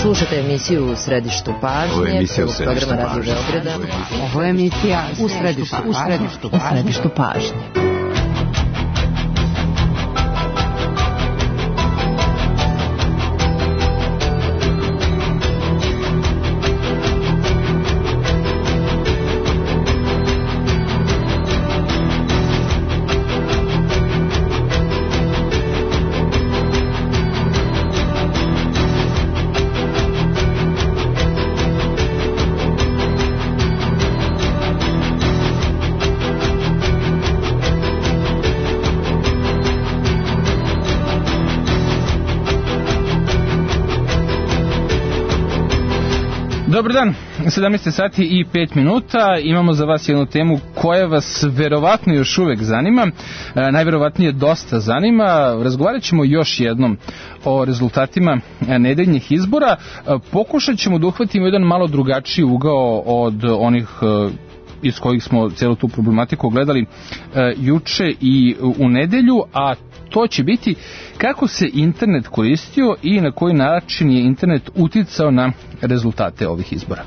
Slušajte emisiju u središtu pažnje, programa Radio Beograda. Ovo je emisija u središtu pažnje. Dobar dan, 17 sati i 5 minuta, imamo za vas jednu temu koja vas verovatno još uvek zanima, najverovatnije dosta zanima. Razgovarat ćemo još jednom o rezultatima nedeljnih izbora, pokušat ćemo da uhvatimo jedan malo drugačiji ugao od onih iz kojih smo celu tu problematiku gledali juče i u nedelju, a to će biti kako se internet koristio i na koji način je internet uticao na rezultate ovih izbora.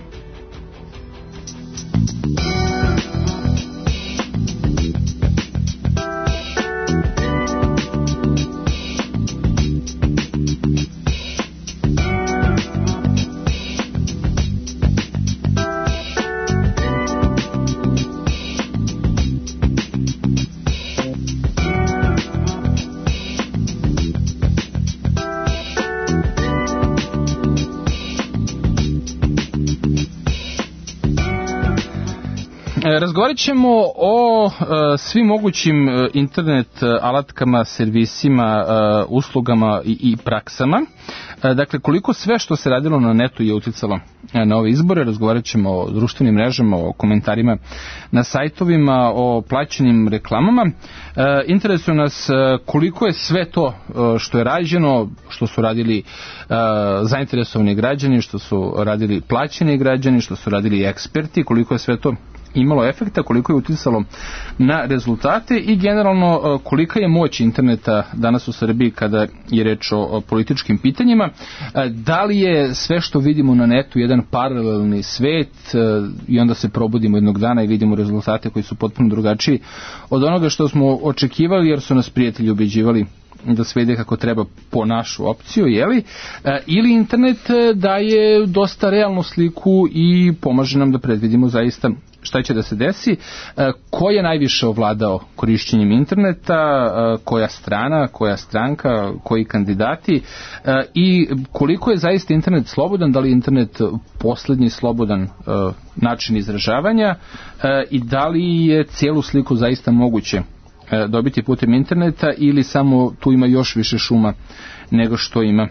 Razgovarat ćemo o svim mogućim internet alatkama, servisima, uslugama i praksama. Dakle, koliko sve što se radilo na netu je uticalo na ove izbore. Razgovarat ćemo o društvenim mrežama, o komentarima na sajtovima, o plaćenim reklamama. Interesuje nas koliko je sve to što je rađeno, što su radili zainteresovani građani, što su radili plaćeni građani, što su radili eksperti, koliko je sve to imalo efekta, koliko je uticalo na rezultate i generalno kolika je moć interneta danas u Srbiji kada je reč o političkim pitanjima. Da li je sve što vidimo na netu jedan paralelni svet i onda se probudimo jednog dana i vidimo rezultate koji su potpuno drugačiji od onoga što smo očekivali, jer su nas prijatelji ubeđivali da sve ide kako treba po našu opciju, jeli? Ili internet daje dosta realnu sliku i pomaže nam da predvidimo zaista šta će da se desi, ko je najviše ovladao korišćenjem interneta, koja strana, koja stranka, koji kandidati i koliko je zaista internet slobodan, da li je internet poslednji slobodan način izražavanja i da li je cijelu sliku zaista moguće dobiti putem interneta ili samo tu ima još više šuma nego što ima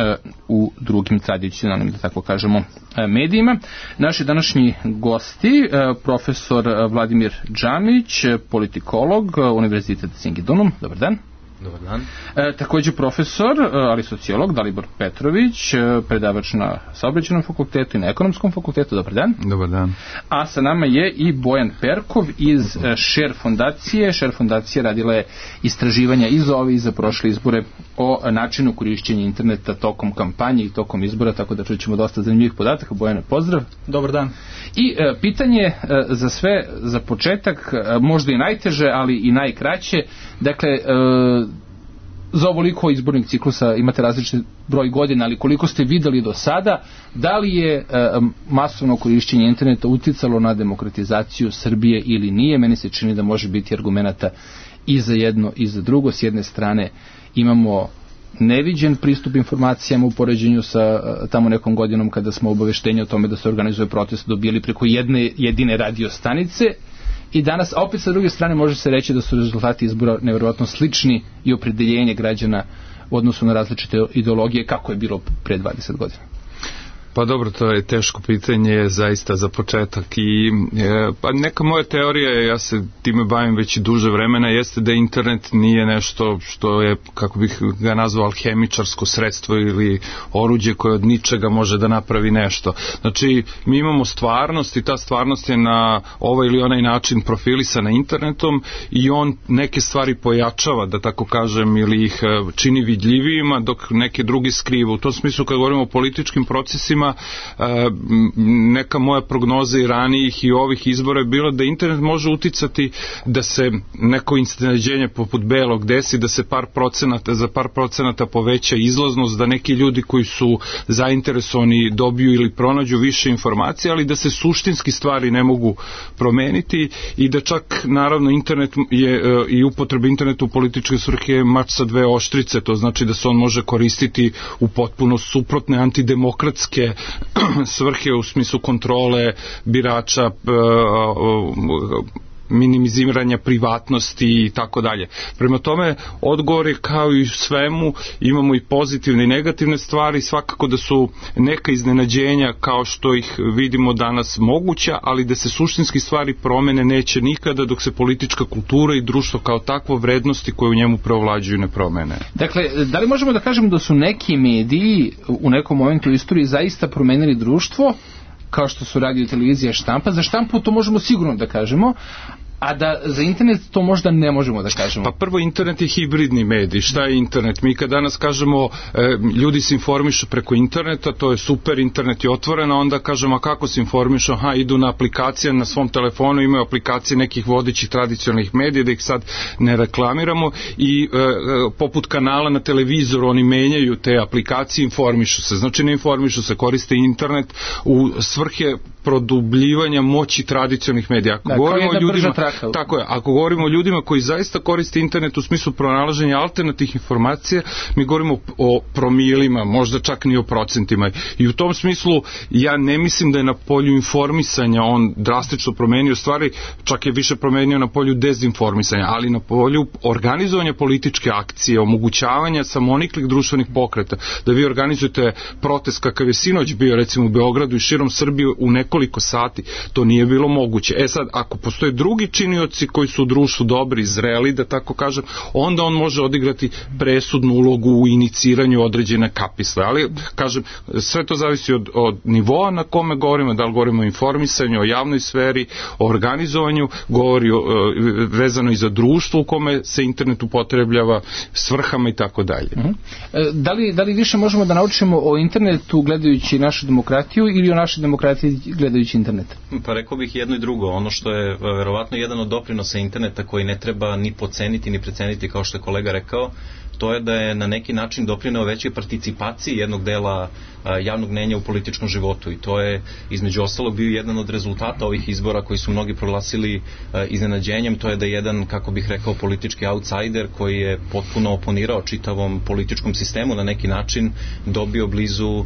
u drugim tradicionalnim, da tako kažemo, medijima. Naši današnji gosti, profesor Vladimir Džamić, politikolog, Univerzitet Singidunum. Dobar dan. Dobar dan. Također profesor, ali sociolog, Dalibor Petrović, predavač na Saobraćajnom fakultetu i na Ekonomskom fakultetu. Dobar dan. Dobar dan. A sa nama je i Bojan Perkov iz Share fondacije. Share fondacija radila je istraživanja i za ove i za prošle izbore o načinu korišćenja interneta tokom kampanje i tokom izbora, tako da čućemo dosta zanimljivih podataka. Bojane, pozdrav. Dobar dan. I pitanje za sve, za početak, možda i najteže, ali i najkraće. Dakle, za ovoliko izbornih ciklusa imate različit broj godina, ali koliko ste videli do sada, da li je masovno korišćenje interneta uticalo na demokratizaciju Srbije ili nije? Meni se čini da može biti argumenata i za jedno i za drugo. S jedne strane imamo neviđen pristup informacijama u poređenju sa tamo nekom godinom kada smo obaveštenje o tome da se organizuje protest dobili preko jedne jedine radio stanice. I danas, a opet sa druge strane može se reći da su rezultati izbora nevjerovatno slični i opredeljenje građana u odnosu na različite ideologije kako je bilo pre 20 godina. Pa dobro, to je teško pitanje zaista za početak i pa neka moja teorija, ja se time bavim već i duže vremena, jeste da internet nije nešto što je, kako bih ga nazvao, alhemičarsko sredstvo ili oruđe koje od ničega može da napravi nešto. Znači, mi imamo stvarnost i ta stvarnost je na ovaj ili onaj način profilisana internetom i on neke stvari pojačava, da tako kažem, ili ih čini vidljivijima, dok neke drugi skriva. U tom smislu, kad govorimo o političkim procesima, neka moja prognoza i ranijih i ovih izbora je bila da internet može uticati da se neko iznenađenje poput belog desi, da se za par procenata poveća izlaznost, da neki ljudi koji su zainteresovani dobiju ili pronađu više informacija, ali da se suštinski stvari ne mogu promeniti i da čak, naravno, internet je i upotreba interneta u političke svrhe mač sa dve oštrice, to znači da se on može koristiti u potpuno suprotne antidemokratske svrhe u smislu kontrole birača, minimiziranja privatnosti i tako dalje. Prema tome, odgovor je kao i u svemu, imamo i pozitivne i negativne stvari, svakako da su neka iznenađenja kao što ih vidimo danas moguća, ali da se suštinski stvari promene neće nikada dok se politička kultura i društvo kao takvo, vrednosti koje u njemu preovlađuju, ne promene. Dakle, da li možemo da kažemo da su neki mediji u nekom momentu u istoriji zaista promenili društvo, kao što su radio, televizija, štampa? Za štampu to možemo sigurno da kažemo, a da za internet to možda ne možemo da kažemo. Pa prvo, internet je hibridni medij. Šta je internet? Mi kad danas kažemo ljudi se informišu preko interneta, to je super, internet je otvoren, a onda kažemo, a kako se informišu? Idu na aplikacije na svom telefonu, imaju aplikacije nekih vodećih tradicionalnih medija, da ih sad ne reklamiramo, i poput kanala na televizoru oni menjaju te aplikacije, informišu se. Znači, ne informišu se, koriste internet u svrhe produbljivanja moći tradicionalnih medija. Ako govorimo o ljudima, tako je, ako govorimo o ljudima koji zaista koriste internet u smislu pronalaženja alternativnih informacija, mi govorimo o promilima, možda čak ni o procentima. I u tom smislu ja ne mislim da je na polju informisanja on drastično promenio stvari, čak je više promenio na polju dezinformisanja, ali na polju organizovanja političke akcije, omogućavanja samoniklih društvenih pokreta, da vi organizujete protest kakav je sinoć bio, recimo u Beogradu i širom Srbije u nekoliko sati, to nije bilo moguće. Sad, ako postoje drugi činioci koji su u društvu dobri, zreli, da tako kažem, onda on može odigrati presudnu ulogu u iniciranju određene kapisle. Ali, kažem, sve to zavisi od nivoa na kome govorimo, da li govorimo o informisanju, o javnoj sferi, o organizovanju, govori vezano i za društvo u kome se internet upotrebljava, svrhama i tako dalje. Da li više možemo da naučimo o internetu gledajući našu demokratiju ili o našoj demokratiji gledajući internet? Pa rekao bih jedno i drugo. Ono što je verovatno jedan od doprinosa interneta koji ne treba ni podceniti ni preceniti, kao što je kolega rekao, to je da je na neki način doprineo većoj participaciji jednog dela javnog mnjenja u političkom životu, i to je između ostalog bio jedan od rezultata ovih izbora koji su mnogi proglasili iznenađenjem. To je da jedan, kako bih rekao, politički outsider koji je potpuno oponirao čitavom političkom sistemu na neki način dobio blizu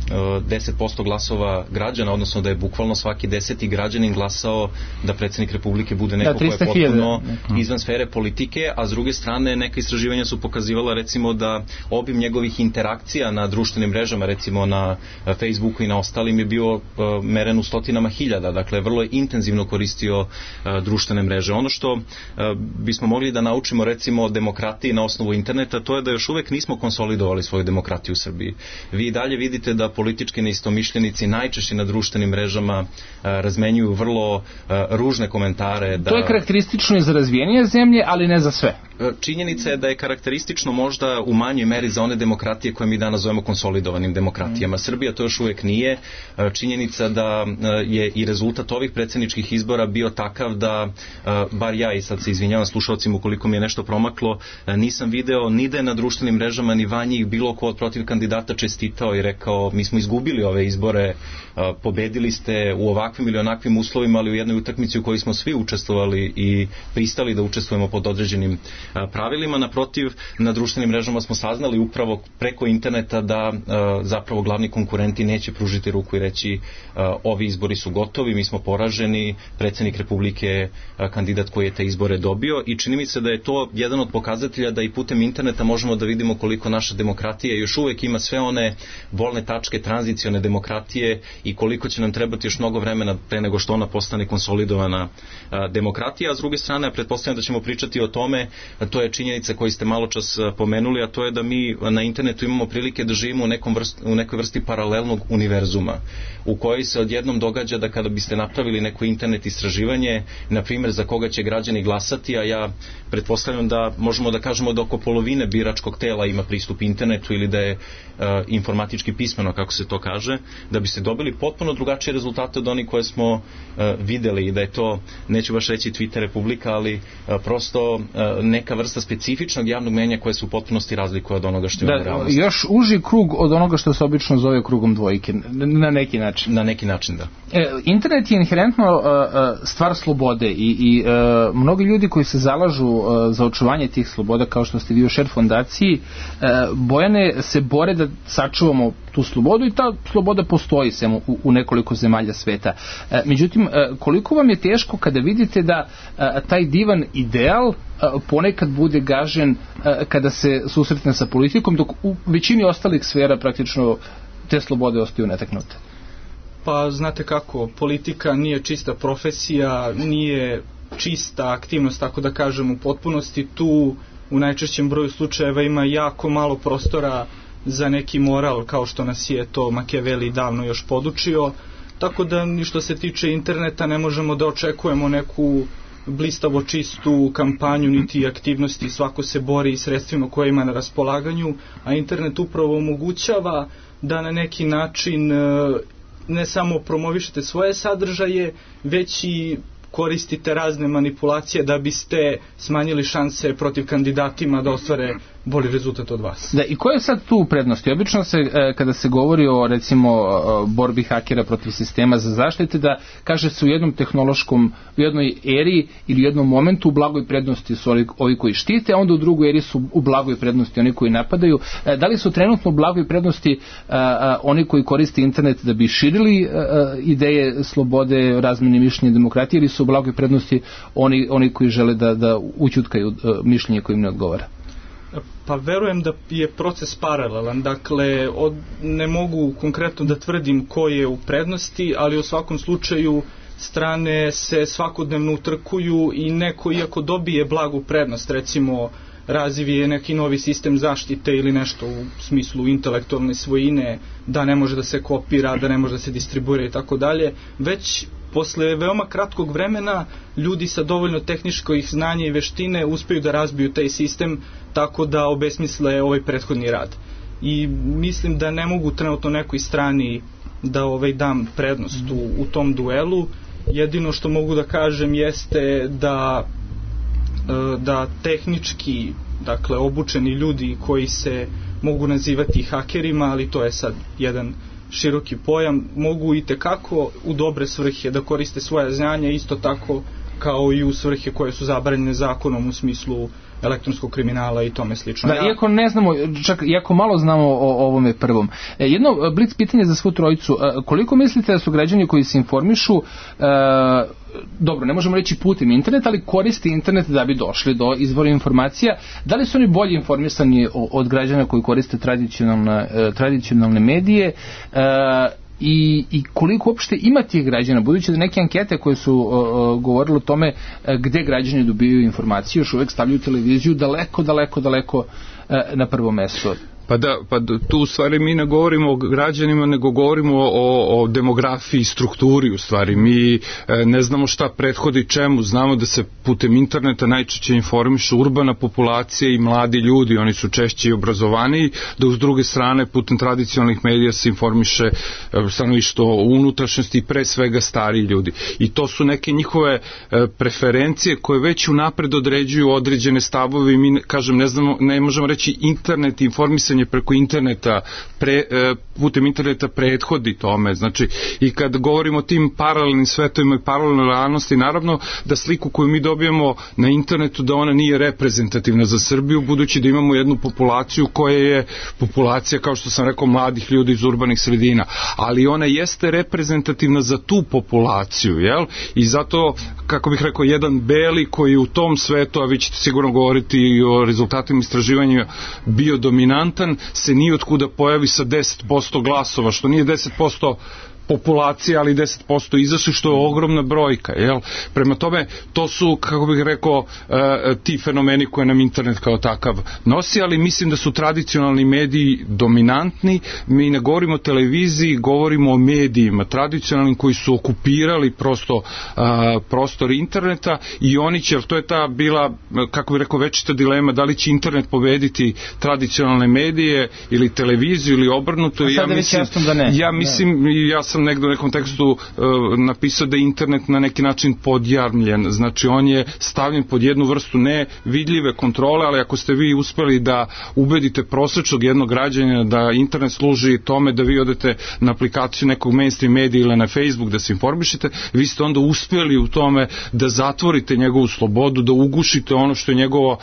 10% glasova građana, odnosno da je bukvalno svaki 10. građanin glasao da predsjednik Republike bude neko ko je potpuno izvan sfere politike, a s druge strane neka istraživanja su pokazivala recimo da obim njegovih interakcija na društvenim mrežama, recimo na Facebooku i na ostalim, je bio meren u stotinama hiljada, dakle vrlo je intenzivno koristio društvene mreže. Ono što bismo mogli da naučimo recimo o demokratiji na osnovu interneta, to je da još uvek nismo konsolidovali svoju demokratiju u Srbiji. Vi i dalje vidite da politički neistomišljenici najčešće na društvenim mrežama razmenjuju vrlo ružne komentare. To je karakteristično i za razvijenije zemlje, ali ne za sve. Činjenica je da je karakteristično možda u manjoj meri za one demokratije koje mi danas zovemo konsolidovanim demokratijama. Srbija to još uvek nije. Činjenica da je i rezultat ovih predsjedničkih izbora bio takav da, bar ja, i sad se izvinjavam slušalcima ukoliko mi je nešto promaklo, nisam video ni da je na društvenim mrežama ni van njih bilo ko od protiv kandidata čestitao i rekao mi smo izgubili ove izbore, pobedili ste u ovakvim ili onakvim uslovima, ali u jednoj utakmici u kojoj smo svi učestvovali i pristali da učestvujemo pod određenim pravilima. Naprotiv, na društvenim mrežama smo saznali upravo preko interneta da zapravo glavni konkurenti neće pružiti ruku i reći ovi izbori su gotovi, mi smo poraženi, predsjednik Republike kandidat koji je te izbore dobio, i čini mi se da je to jedan od pokazatelja da i putem interneta možemo da vidimo koliko naša demokratija još uvek ima sve one bolne tačke teške tranzicione demokratije i koliko će nam trebati još mnogo vremena pre nego što ona postane konsolidovana demokratija, a s druge strane pretpostavljam da ćemo pričati o tome, to je činjenica koju ste malo čas pomenuli, a to je da mi na internetu imamo prilike da živimo u nekoj vrsti paralelnog univerzuma, u kojoj se odjednom događa da kada biste napravili neko internet istraživanje, na primjer za koga će građani glasati, a ja pretpostavljam da možemo da kažemo da oko polovine biračkog tela ima pristup internetu ili da je informatički pismeno, kako se to kaže, da biste dobili potpuno drugačije rezultate od onih koje smo videli i da je to, neću baš reći Twitter republika, ali prosto neka vrsta specifičnog javnog mnjenja koje se u potpunosti razlikuje od onoga što imamo u realnosti. Još uži krug od onoga što se obično zove krugom dvojke, na neki način. Na neki način, da. Internet je inherentno stvar slobode i mnogi ljudi koji se zalažu za očuvanje tih sloboda, kao što ste vi u Share fondaciji, Bojane, se bore da sačuvamo tu slobodu i ta sloboda postoji samo u nekoliko zemalja sveta. Međutim, koliko vam je teško kada vidite da taj divan ideal ponekad bude gažen kada se susretne sa politikom, dok u većini ostalih sfera praktično te slobode ostaju netaknute? Pa znate kako, politika nije čista profesija, nije čista aktivnost, tako da kažem, u potpunosti. Tu u najčešćem broju slučajeva ima jako malo prostora za neki moral, kao što nas je to Machiavelli davno još podučio, tako da ni što se tiče interneta ne možemo da očekujemo neku blistavo čistu kampanju niti aktivnosti. Svako se bori sredstvima koje ima na raspolaganju, a internet upravo omogućava da na neki način ne samo promovišete svoje sadržaje, već i koristite razne manipulacije da biste smanjili šanse protiv kandidatima da ostvare bolji rezultat od vas. Da, i koje je sad tu prednosti? Obično se, kada se govori o, recimo, borbi hakera protiv sistema za zaštite, da kaže se u jednom tehnološkom, u jednoj eri ili u jednom momentu u blagoj prednosti su ovi koji štite, a onda u drugoj eri su u blagoj prednosti oni koji napadaju. Da li su trenutno u blagoj prednosti oni koji koriste internet da bi širili ideje slobode, razmene mišljenja i demokratije, ili su u blagoj prednosti oni koji žele da ućutkaju mišljenje koje im ne odgovara? Pa verujem da je proces paralelan, dakle ne mogu konkretno da tvrdim ko je u prednosti, ali u svakom slučaju strane se svakodnevno utrkuju i neko iako dobije blagu prednost, recimo razvije neki novi sistem zaštite ili nešto u smislu intelektualne svojine, da ne može da se kopira, da ne može da se distribuira i tako dalje, već posle veoma kratkog vremena ljudi sa dovoljno tehničkih znanja i veštine uspeju da razbiju taj sistem tako da obesmisle ovaj prethodni rad. I mislim da ne mogu trenutno nekoj strani da dam prednost u tom duelu. Jedino što mogu da kažem jeste da tehnički, dakle obučeni ljudi koji se mogu nazivati hakerima, ali to je sad jedan široki pojam, mogu i tekako u dobre svrhe da koriste svoje znanja, isto tako kao i u svrhe koje su zabranjene zakonom u smislu elektronskog kriminala i tome slično. Da, iako ne znamo, čak iako malo znamo o ovome prvom. Jedno blic pitanje za svu trojicu. Koliko mislite da su građani koji se informišu, dobro, ne možemo reći putem interneta, ali koriste internet da bi došli do izvora informacija, da li su oni bolje informisani od građana koji koriste tradicionalne medije, i koliko uopšte ima tih građana, budući da neke ankete koje su govorile o tome gde građani dobijaju informacije, još uvek stavljaju televiziju daleko na prvo mesto. Pa tu u stvari mi ne govorimo o građanima, nego govorimo o demografiji, strukturi u stvari. Mi ne znamo šta prethodi čemu, znamo da se putem interneta najčešće informišu urbana populacija i mladi ljudi, oni su češće i obrazovaniji, da uz druge strane putem tradicionalnih medija se informiše stanovništvo u unutrašnjosti i pre svega stariji ljudi. I to su neke njihove preferencije koje već unapred određuju određene stavove i mi, kažem, ne možemo reći internet, informisanje preko interneta, putem interneta prethodi tome. Znači, i kad govorimo o tim paralelnim svetovima i paralelnoj realnosti, naravno da sliku koju mi dobijemo na internetu, da ona nije reprezentativna za Srbiju, budući da imamo jednu populaciju koja je populacija, kao što sam rekao, mladih ljudi iz urbanih sredina, ali ona jeste reprezentativna za tu populaciju, jel? I zato, kako bih rekao, jedan beli koji u tom svetu, a vi ćete sigurno govoriti i o rezultatima istraživanja, bio dominantan, jedan se nije otkuda pojavi sa 10% glasova, što nije 10% populacije, ali 10% izašli, što je ogromna brojka, jel? Prema tome, to su, kako bih rekao, ti fenomeni koje nam internet kao takav nosi, ali mislim da su tradicionalni mediji dominantni. Mi ne govorimo o televiziji, govorimo o medijima tradicionalnim koji su okupirali prosto prostor interneta i oni će, to je ta bila, kako bih rekao, večita dilema, da li će internet pobediti tradicionalne medije ili televiziju ili obrnuto. Ja mislim, ja sam negdje u nekom tekstu napisao da je internet na neki način podjarmljen, znači on je stavljen pod jednu vrstu nevidljive kontrole, ali ako ste vi uspeli da ubedite prosječnog jednog građanina da internet služi tome da vi odete na aplikaciju nekog mainstream medija ili na Facebook da se informišete, vi ste onda uspeli u tome da zatvorite njegovu slobodu, da ugušite ono što je njegova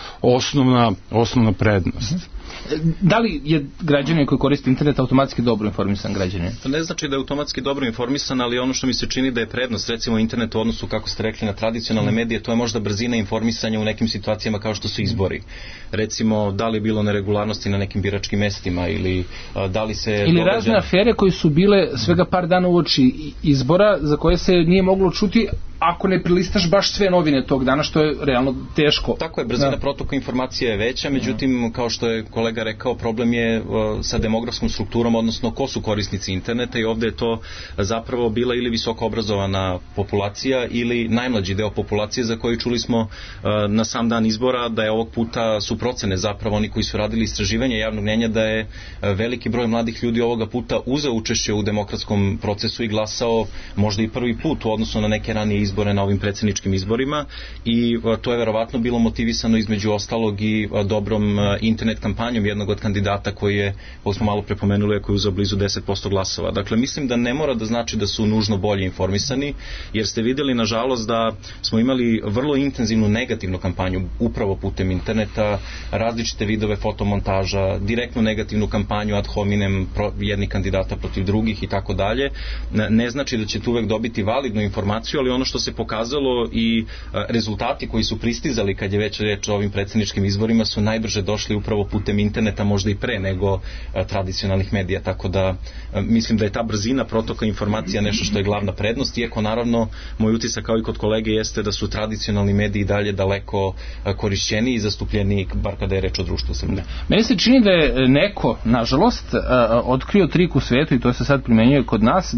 osnovna prednost. Da li je građanin koji koristi internet automatski dobro informisan građanin? To ne znači da je automatski dobro informisan, ali ono što mi se čini da je prednost, recimo internet u odnosu, kako ste rekli, na tradicionalne medije, to je možda brzina informisanja u nekim situacijama kao što su izbori. Recimo, da li je bilo neregularnosti na nekim biračkim mestima ili da li se... Ili razne afere koje su bile svega par dana uoči izbora, za koje se nije moglo čuti ako ne prilistaš baš sve novine tog dana, što je realno teško. Tako je, brzina protoka informacija je veća, međutim, kao što je kolega rekao, problem je sa demografskom strukturom, odnosno ko su korisnici interneta, i ovdje je to zapravo bila ili visoko obrazovana populacija ili najmlađi deo populacije, za koju čuli smo na sam dan izbora da je ovog puta su procene zapravo oni koji su radili istraživanje javnog mnjenja da je veliki broj mladih ljudi ovoga puta uzeo učešće u demokratskom procesu i glasao možda i prvi put u odnosu na neke ranije izbore na ovim predsjedničkim izborima, i to je verovatno bilo motivisano između ostalog i dobrom internet kampanjom jednog od kandidata koji je, ovo smo malo prepomenuli, koji je uzeo blizu 10% glasova. Dakle, mislim da ne mora da znači da su nužno bolje informisani, jer ste vidjeli, nažalost, da smo imali vrlo intenzivnu negativnu kampanju upravo putem interneta, različite vidove fotomontaža, direktnu negativnu kampanju ad hominem jednih kandidata protiv drugih i tako dalje. Ne znači da ćete uvek dobiti validnu informaciju, ali ono što se pokazalo i rezultati koji su pristizali kad je već reč o ovim predsjedničkim izborima su najbrže došli upravo putem interneta, možda i pre nego tradicionalnih medija, tako da mislim da je ta brzina protoka informacija nešto što je glavna prednost, iako naravno moj utisak kao i kod kolege jeste da su tradicionalni mediji dalje daleko korišćeniji i zastupljeniji, bar kada je reč o društvu Srbije. Meni se čini da je neko, nažalost, otkrio trik u svetu, i to se sad primenjuje kod nas,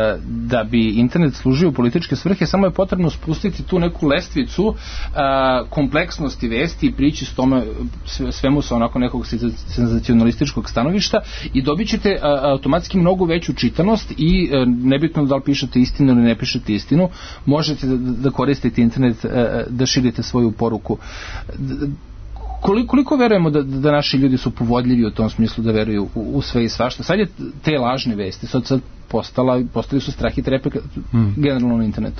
da bi internet služio u političke svrhe, samo je potrebno spustiti tu neku lestvicu kompleksnosti vesti i prići s tome svemu sa onako nekog senzacionalističkog stanovišta i dobit ćete automatski mnogo veću čitanost i nebitno da li pišete istinu ili ne pišete istinu, možete da koristite internet, da širite svoju poruku. Koliko verujemo da naši ljudi su povodljivi u tom smislu da veruju u sve i svašta? Sad je te lažne vesti, sad postali su strah i trepek generalno na internetu.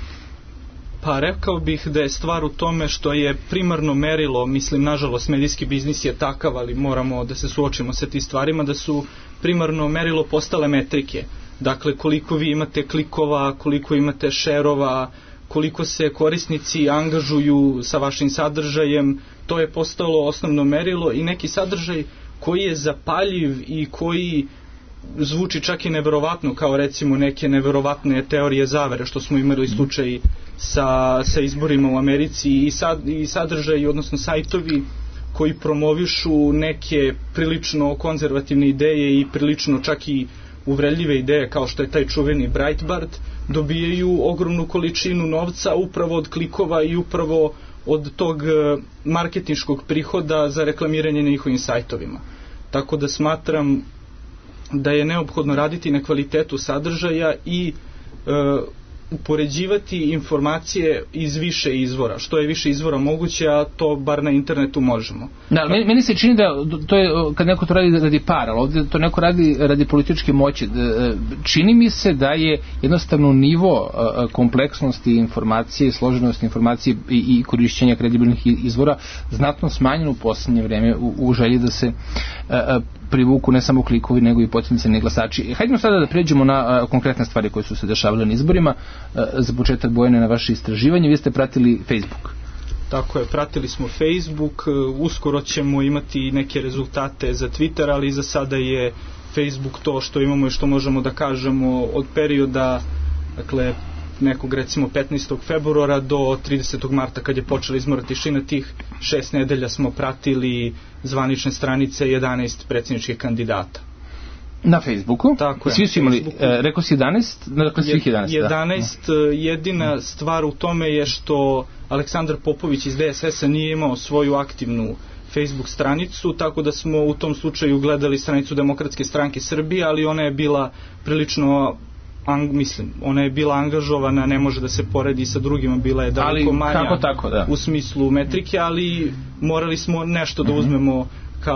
Pa rekao bih da je stvar u tome što je primarno merilo, mislim, nažalost medijski biznis je takav, ali moramo da se suočimo sa tim stvarima, da su primarno merilo postale metrike. Dakle, koliko vi imate klikova, koliko imate šerova, koliko se korisnici angažuju sa vašim sadržajem, to je postalo osnovno merilo, i neki sadržaj koji je zapaljiv i koji zvuči čak i neverovatno, kao recimo neke neverovatne teorije zavere što smo imali slučaj sa izborima u Americi, i sadržaji, odnosno sajtovi koji promovišu neke prilično konzervativne ideje i prilično čak i uvredljive ideje, kao što je taj čuveni Breitbart, dobijaju ogromnu količinu novca upravo od klikova i upravo od tog marketinškog prihoda za reklamiranje na njihovim sajtovima. Tako da smatram da je neophodno raditi na kvalitetu sadržaja i upoređivati informacije iz više izvora. Što je više izvora moguće, a to bar na internetu možemo. Da, meni se čini da to je, kad neko to radi radi para, ali ovdje to neko radi radi političke moći. Čini mi se da je jednostavno nivo kompleksnosti informacije, složenosti informacije i korišćenja kredibilnih izvora znatno smanjeno u posljednje vrijeme u želji da se privuku ne samo klikovi, nego i potencijalni glasači. Hajdemo sada da pređemo na konkretne stvari koje su se dešavale na izborima. Za početak, Bojane, na vaše istraživanje, vi ste pratili Facebook. Tako je, pratili smo Facebook, uskoro ćemo imati neke rezultate za Twitter, ali za sada je Facebook to što imamo i što možemo da kažemo od perioda, dakle, nekog recimo 15. februara do 30. marta kad je počela izmora tišina. Tih 6 nedelja smo pratili zvanične stranice 11 predsjedničkih kandidata. Na Facebooku? Tako je. Svi su imali, rekao si 11? Dakle, svih 11. 11, jedina stvar u tome je što Aleksandar Popović iz DSS-a nije imao svoju aktivnu Facebook stranicu, tako da smo u tom slučaju gledali stranicu Demokratske stranke Srbije, ali ona je bila prilično ona je bila angažovana, ne može da se poredi sa drugima, bila je daleko manja u smislu metrike, ali morali smo nešto da uzmemo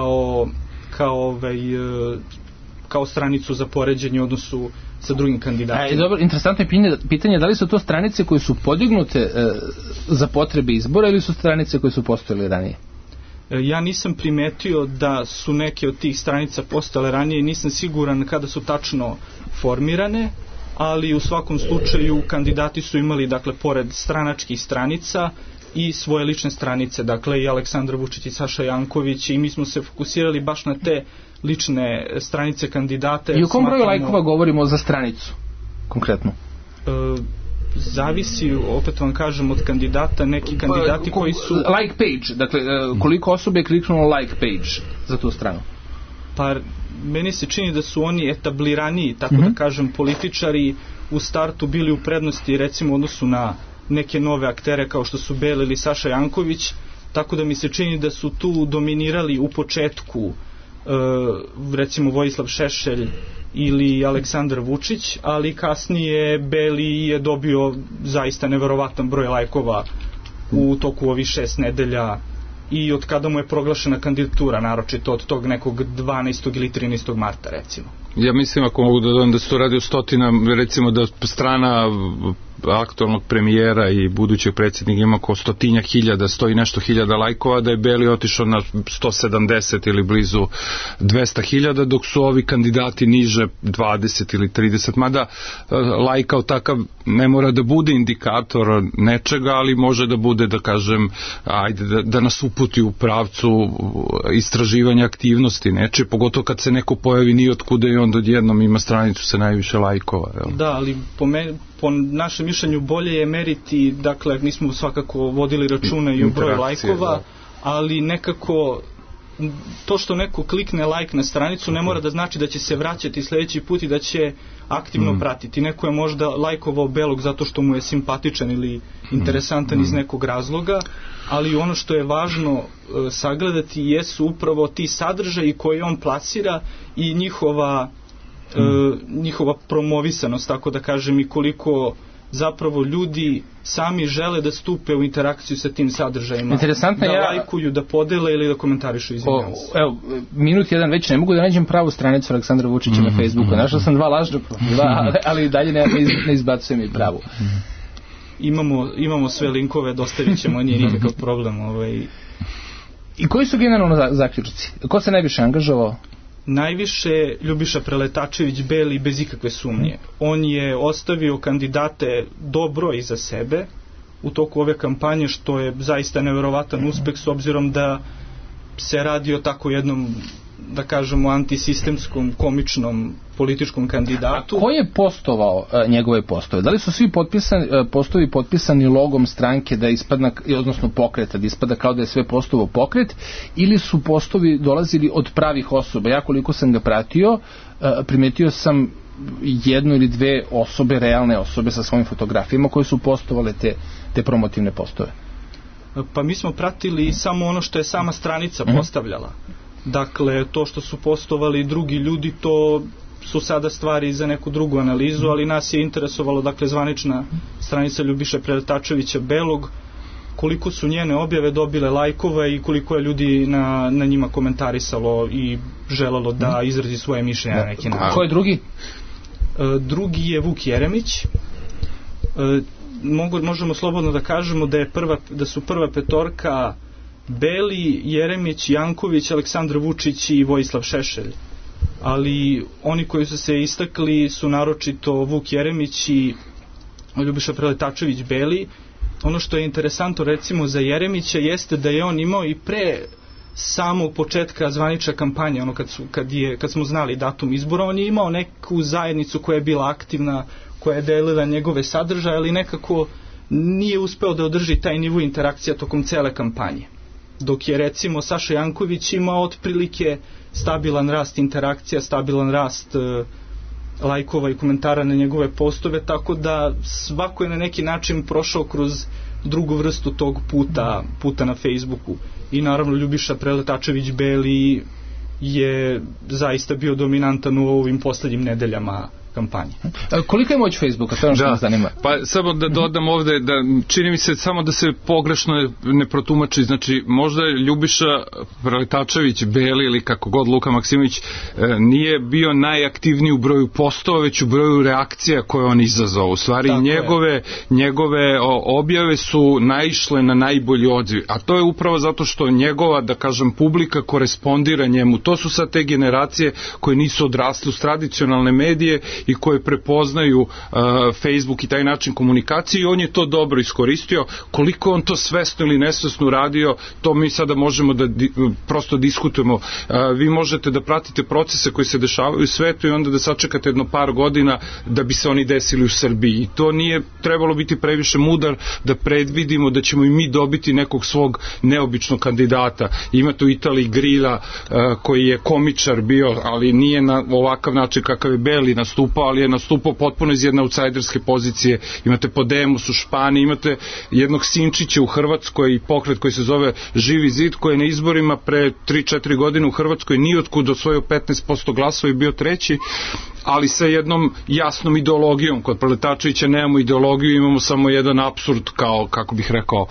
kao stranicu za poređenje u odnosu sa drugim kandidatima. Dobro, interesantno je pitanje, da li su to stranice koje su podignute za potrebe izbora ili su stranice koje su postojale ranije? Ja nisam primetio da su neke od tih stranica postojale ranije i nisam siguran kada su tačno formirane, ali u svakom slučaju kandidati su imali, dakle, pored stranačkih stranica i svoje lične stranice, dakle i Aleksandar Vučić i Saša Janković, i mi smo se fokusirali baš na te lične stranice kandidata. I u kom broju lajkova govorimo za stranicu konkretno? Zavisi, opet vam kažem, od kandidata. Neki kandidati koji su... Like page, dakle, koliko osobe je kliknulo like page za tu stranu? Pa, meni se čini da su oni etabliraniji, tako da kažem, političari u startu bili u prednosti, recimo, u odnosu na neke nove aktere kao što su Beli ili Saša Janković, tako da mi se čini da su tu dominirali u početku recimo Vojislav Šešelj ili Aleksandar Vučić, ali kasnije Beli je dobio zaista neverovatan broj lajkova u toku ovih 6 nedelja i od kada mu je proglašena kandidatura, naročito od tog nekog 12. ili 13. marta, recimo. Ja mislim, ako mogu da dodam, da se to radi u stotina, recimo da strana aktualnog premijera i budućeg predsjednika ima oko 100 i nešto hiljada lajkova, da je Beli otišao na 170 ili blizu 200.000, dok su ovi kandidati niže 20 ili 30, mada lajk kao takav ne mora da bude indikator nečega, ali može da bude, da kažem, ajde, da nas uputi u pravcu istraživanja aktivnosti neče, pogotovo kad se neko pojavi ni otkuda i onda odjednom ima stranicu sa najviše lajkova. Jel? Da, ali po našem mišljenju bolje je meriti, dakle, mi smo svakako vodili računa i o broju lajkova, da. Ali nekako to što neko klikne like na stranicu ne mora da znači da će se vraćati sljedeći put i da će aktivno pratiti. Neko je možda lajkovao Belog zato što mu je simpatičan ili interesantan iz nekog razloga, ali ono što je važno sagledati jesu upravo ti sadržaji koje on plasira i njihova promovisanost, tako da kažem, i koliko zapravo ljudi sami žele da stupe u interakciju sa tim sadržajima, da lajkuju, da podele ili da komentarišu. Evo, minut jedan već ne mogu da nađem pravu stranicu Aleksandra Vučića na Facebooku. Našao sam 2 lažna profila, ali dalje ne izbacujem i pravu. Imamo sve linkove, dostavit ćemo, nije nikakav problem. I koji su generalno zaključci? Ko se najviše angažovao? Najviše Ljubiša Preletačević Beli, bez ikakve sumnje. On je ostavio kandidate dobro iza sebe u toku ove kampanje, što je zaista neverovatan uspeh s obzirom da se radi o tako jednom, da kažemo, antisistemskom, komičnom političkom kandidatu. A ko je postovao njegove postove? Da li su svi postovi potpisani logom stranke da ispadna, odnosno pokreta, da ispada kao da je sve postovao pokret, ili su postovi dolazili od pravih osoba? Ja koliko sam ga pratio, primetio sam 1 ili 2 osobe, realne osobe sa svojim fotografijama koje su postovale te promotivne postove. Pa mi smo pratili samo ono što je sama stranica postavljala. Dakle, to što su postovali drugi ljudi, to su sada stvari za neku drugu analizu, ali nas je interesovalo, dakle, zvanična stranica Ljubiše Preletačevića Belog, koliko su njene objave dobile lajkova i koliko je ljudi na njima komentarisalo i želalo da izrazi svoje mišljenje na neki način. Ko je drugi? Drugi je Vuk Jeremić. Možemo slobodno da kažemo da su prva petorka Beli, Jeremić, Janković, Aleksandar Vučić i Vojislav Šešelj. Ali oni koji su se istakli su naročito Vuk Jeremić i Ljubiša Preletačević Beli, ono što je interesantno recimo za Jeremića jeste da je on imao i pre samog početka zvanične kampanje, ono kad smo znali datum izbora, on je imao neku zajednicu koja je bila aktivna, koja je delila njegove sadržaje, ali nekako nije uspeo da održi taj nivo interakcija tokom cele kampanje. Dok je recimo Saša Janković imao otprilike stabilan rast interakcija, stabilan rast lajkova i komentara na njegove postove, tako da svako je na neki način prošao kroz drugu vrstu tog puta na Facebooku. I naravno Ljubiša Preletačević Beli je zaista bio dominantan u ovim poslednjim nedeljama kampanje. Koliko je moć Facebooka? To je ono što me zanima. Pa samo da dodam ovde, da čini mi se samo da se pogrešno ne protumači, znači možda Ljubiša Preletačević Beli ili kako god Luka Maksimović nije bio najaktivniji u broju postova, već u broju reakcija koje on izazvao. U stvari njegove objave su naišle na najbolji odziv, a to je upravo zato što njegova, da kažem, publika korespondira njemu. To su sad te generacije koje nisu odrasli uz tradicionalne medije i koje prepoznaju Facebook i taj način komunikacije, i on je to dobro iskoristio. Koliko on to svesno ili nesvesno radio, to mi sada možemo da prosto diskutujemo. Vi možete da pratite procese koji se dešavaju u svetu i onda da sačekate jedno par godina da bi se oni desili u Srbiji. I to nije trebalo biti previše mudar da predvidimo da ćemo i mi dobiti nekog svog neobičnog kandidata. Imate u Italiji Grila koji je komičar bio, ali nije na ovakav način kakav je Beli nastupao, ali je nastupao potpuno iz jedne outsiderske pozicije. Imate Podemos u Španiji, imate jednog Sinčića u Hrvatskoj i pokret koji se zove Živi zid, koji je na izborima pre 3-4 godine u Hrvatskoj nijotkud osvojio 15% glasova i bio treći, ali sa jednom jasnom ideologijom. Kod Preletačevića nemamo ideologiju, imamo samo jedan apsurd, kao, kako bih rekao,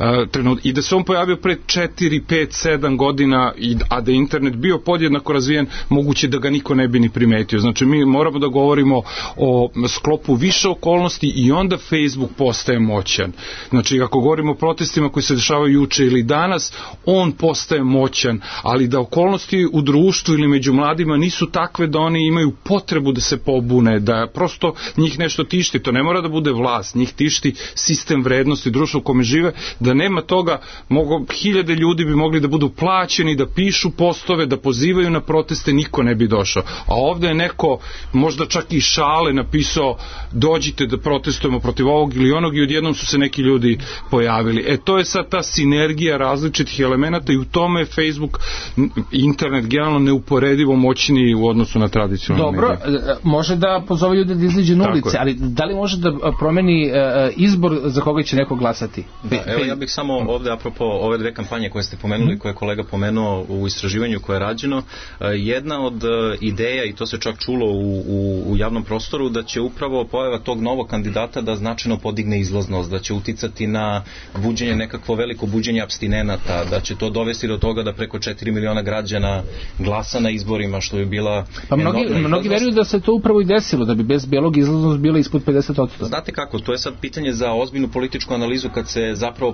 i da se on pojavio pre 4, 5, 7 godina, a da je internet bio podjednako razvijen, moguće da ga niko ne bi ni primetio. Znači mi moramo da govorimo o sklopu više okolnosti i onda Facebook postaje moćan. Znači ako govorimo o protestima koji se dešavaju juče ili danas, on postaje moćan, ali da okolnosti u društvu ili među mladima nisu takve da oni imaju potrebu da se pobune, da prosto njih nešto tišti. To ne mora da bude vlast, njih tišti sistem vrednosti društva u kome žive. Da nema toga, hiljade ljudi bi mogli da budu plaćeni, da pišu postove, da pozivaju na proteste, niko ne bi došao. A ovde je neko, možda čak i šale, napisao dođite da protestujemo protiv ovog ili onog, i odjednom su se neki ljudi pojavili. To je sad ta sinergija različitih elemenata i u tome je Facebook, internet generalno neuporedivo moćniji u odnosu na tradicionalne medije. Dobro, može da pozove ljude da izađe na ulice, ali da li može da promeni izbor za koga će neko glasati? Evo ja bih samo ovde, apropo ove dve kampanje koje ste pomenuli, koje je kolega pomenuo u istraživanju koje je rađeno, jedna od ideja, i to se čak čulo u javnom prostoru, da će upravo pojava tog novog kandidata da značajno podigne izlaznost, da će uticati na buđenje, nekakvo veliko buđenje apstinenata, da će to dovesti do toga da preko 4 miliona građana glasa na izborima, što je bila mnogi veruju da se to upravo i desilo, da bi bez bijelog izlaznost bila ispod 50%. Znate kako, to je sad pitanje za ozbiljnu političku analizu kad se zapravo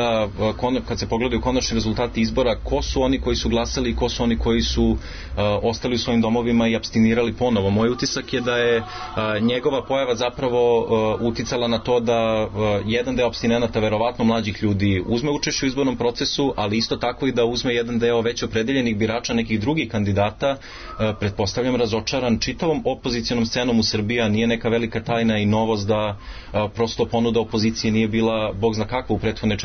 pogledaju konačni rezultati izbora, ko su oni koji su glasali i ko su oni koji su ostali u svojim domovima i apstinirali ponovo. Moj utisak je da je njegova pojava zapravo uticala na to da jedan deo apstinenata, verovatno mlađih ljudi, uzme učešće u izbornom procesu, ali isto tako i da uzme jedan deo već opredeljenih birača nekih drugih kandidata, pretpostavljam razočaran čitavom opozicionom scenom u Srbiji, a nije neka velika tajna i novost da prosto ponuda opozicije nije bila bog zna kakva u prethodnih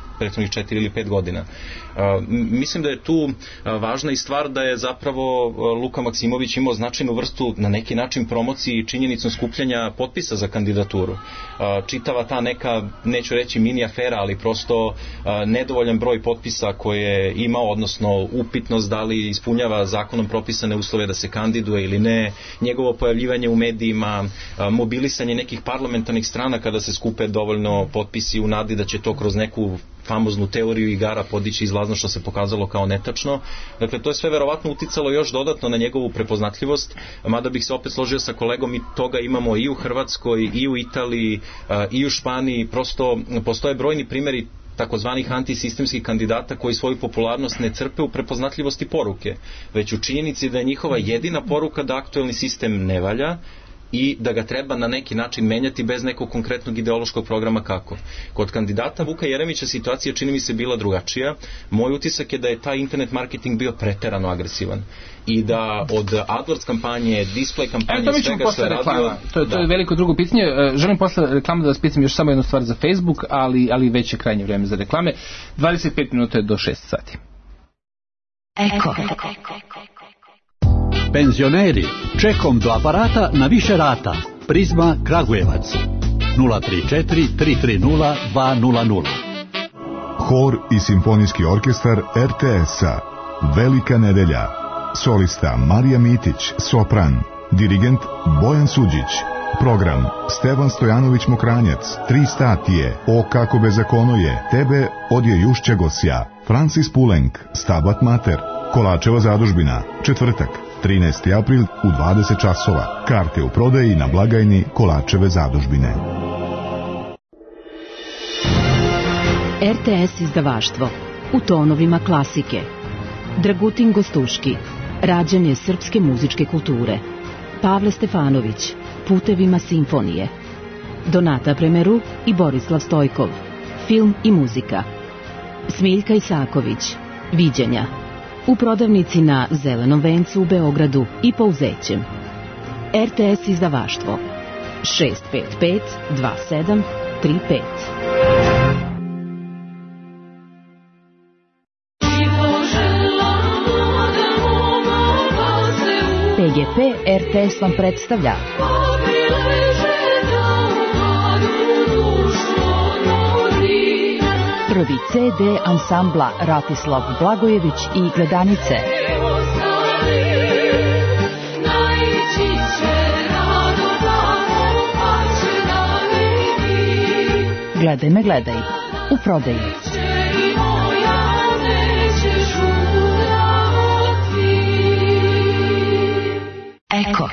4 ili 5 godina. Mislim da je tu važna i stvar da je zapravo Luka Maksimović imao značajnu vrstu na neki način promocije i činjenicom skupljanja potpisa za kandidaturu. Čitava ta neka, neću reći mini afera, ali prosto nedovoljan broj potpisa koje je imao, odnosno upitnost da li ispunjava zakonom propisane uslove da se kandiduje ili ne, njegovo pojavljivanje u medijima, mobilisanje nekih parlamentarnih strana kada se skupe dovoljno potpisi u nadi da će to kroz neku famoznu teoriju igara podići izlaznost, što se pokazalo kao netačno. Dakle, to je sve verovatno uticalo još dodatno na njegovu prepoznatljivost, mada bih se opet složio sa kolegom, i toga imamo i u Hrvatskoj, i u Italiji, i u Španiji. Prosto postoje brojni primjeri takozvanih antisistemskih kandidata koji svoju popularnost ne crpe u prepoznatljivosti poruke, već u činjenici da je njihova jedina poruka da aktuelni sistem ne valja i da ga treba na neki način menjati bez nekog konkretnog ideološkog programa kako. Kod kandidata Vuka Jeremića situacija čini mi se bila drugačija. Moj utisak je da je taj internet marketing bio preterano agresivan i da od AdWords kampanje, display kampanje, svega što je radio... To je veliko drugo pitanje. Želim posle reklame da vas pitam još samo jednu stvar za Facebook, ali već je krajnje vreme za reklame. 25 minuta je do 6 sati. Eko. Penzioneri, čekom do aparata na više rata. Prizma Kragujevac 034 330 200. Hor i simfonijski orkestar RTS-a. Velika nedelja. Solista Marija Mitić, sopran. Dirigent Bojan Suđić. Program Stevan Stojanović Mokranjac, 3 statije, O kako bezakono je, Tebe odje Jušća Gosja, Francis Pulenk, Stabat Mater, Kolačeva zadužbina, četvrtak, 13. april u 20 časova. Karte u prodaji na blagajni Kolačeve zadužbine. RTS izdavaštvo u tonovima klasike. Dragutin Gostuški, rađanje srpske muzičke kulture. Pavle Stefanović, Putevima simfonije. Donata Premeru i Borislav Stojkov, film i muzika. Smiljka Isaković, Viđenja. U prodavnici na Zelenom vencu u Beogradu i Pouzećem. RTS izdavaštvo 655 2735. PGP RTS vam predstavlja prvi CD ansambla Ratislav Blagojević i Gledanice. Gledaj me, gledaj. U prodaji. Eko.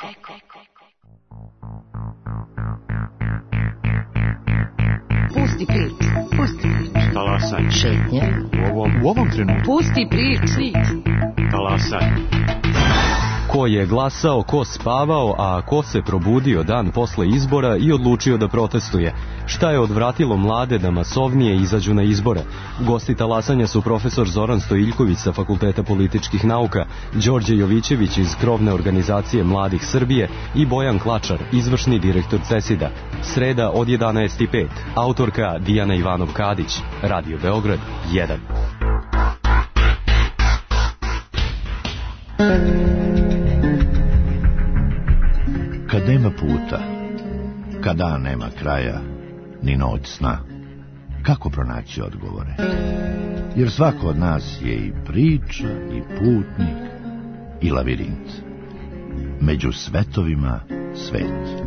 Pusti prič. Pusti prič. Talasaj. Šetnje. U ovom trenutku. Pusti prič. Talasaj. Ko je glasao, ko spavao, a ko se probudio dan posle izbora i odlučio da protestuje? Šta je odvratilo mlade da masovnije izađu na izbore? Gosti talasanja su profesor Zoran Stojiljković sa Fakulteta političkih nauka, Đorđe Jovićević iz krovne organizacije Mladih Srbije i Bojan Klačar, izvršni direktor CESID-a. Sreda od 11:05. Autorka Dijana Ivanov-Kadić. Radio Beograd 1. Kad nema puta, kad dan nema kraja, ni noć sna, kako pronaći odgovore? Jer svako od nas je i priča, i putnik, i lavirint. Među svetovima svet.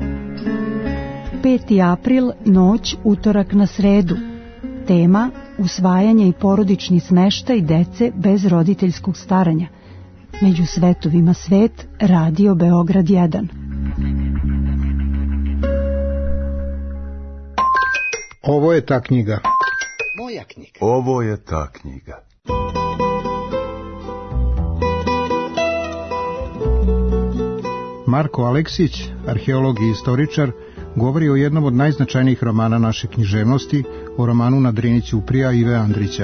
5. april, noć, utorak na sredu. Tema: usvajanje i porodični smeštaj dece bez roditeljskog staranja. Među svetovima svet, Radio Beograd 1. Ovo je ta knjiga. Moja knjiga. Ovo je ta knjiga. Marko Aleksić, arheolog i istoričar, govori o jednom od najznačajnijih romana naše književnosti, o romanu Na Drini ćuprija Ive Andrića.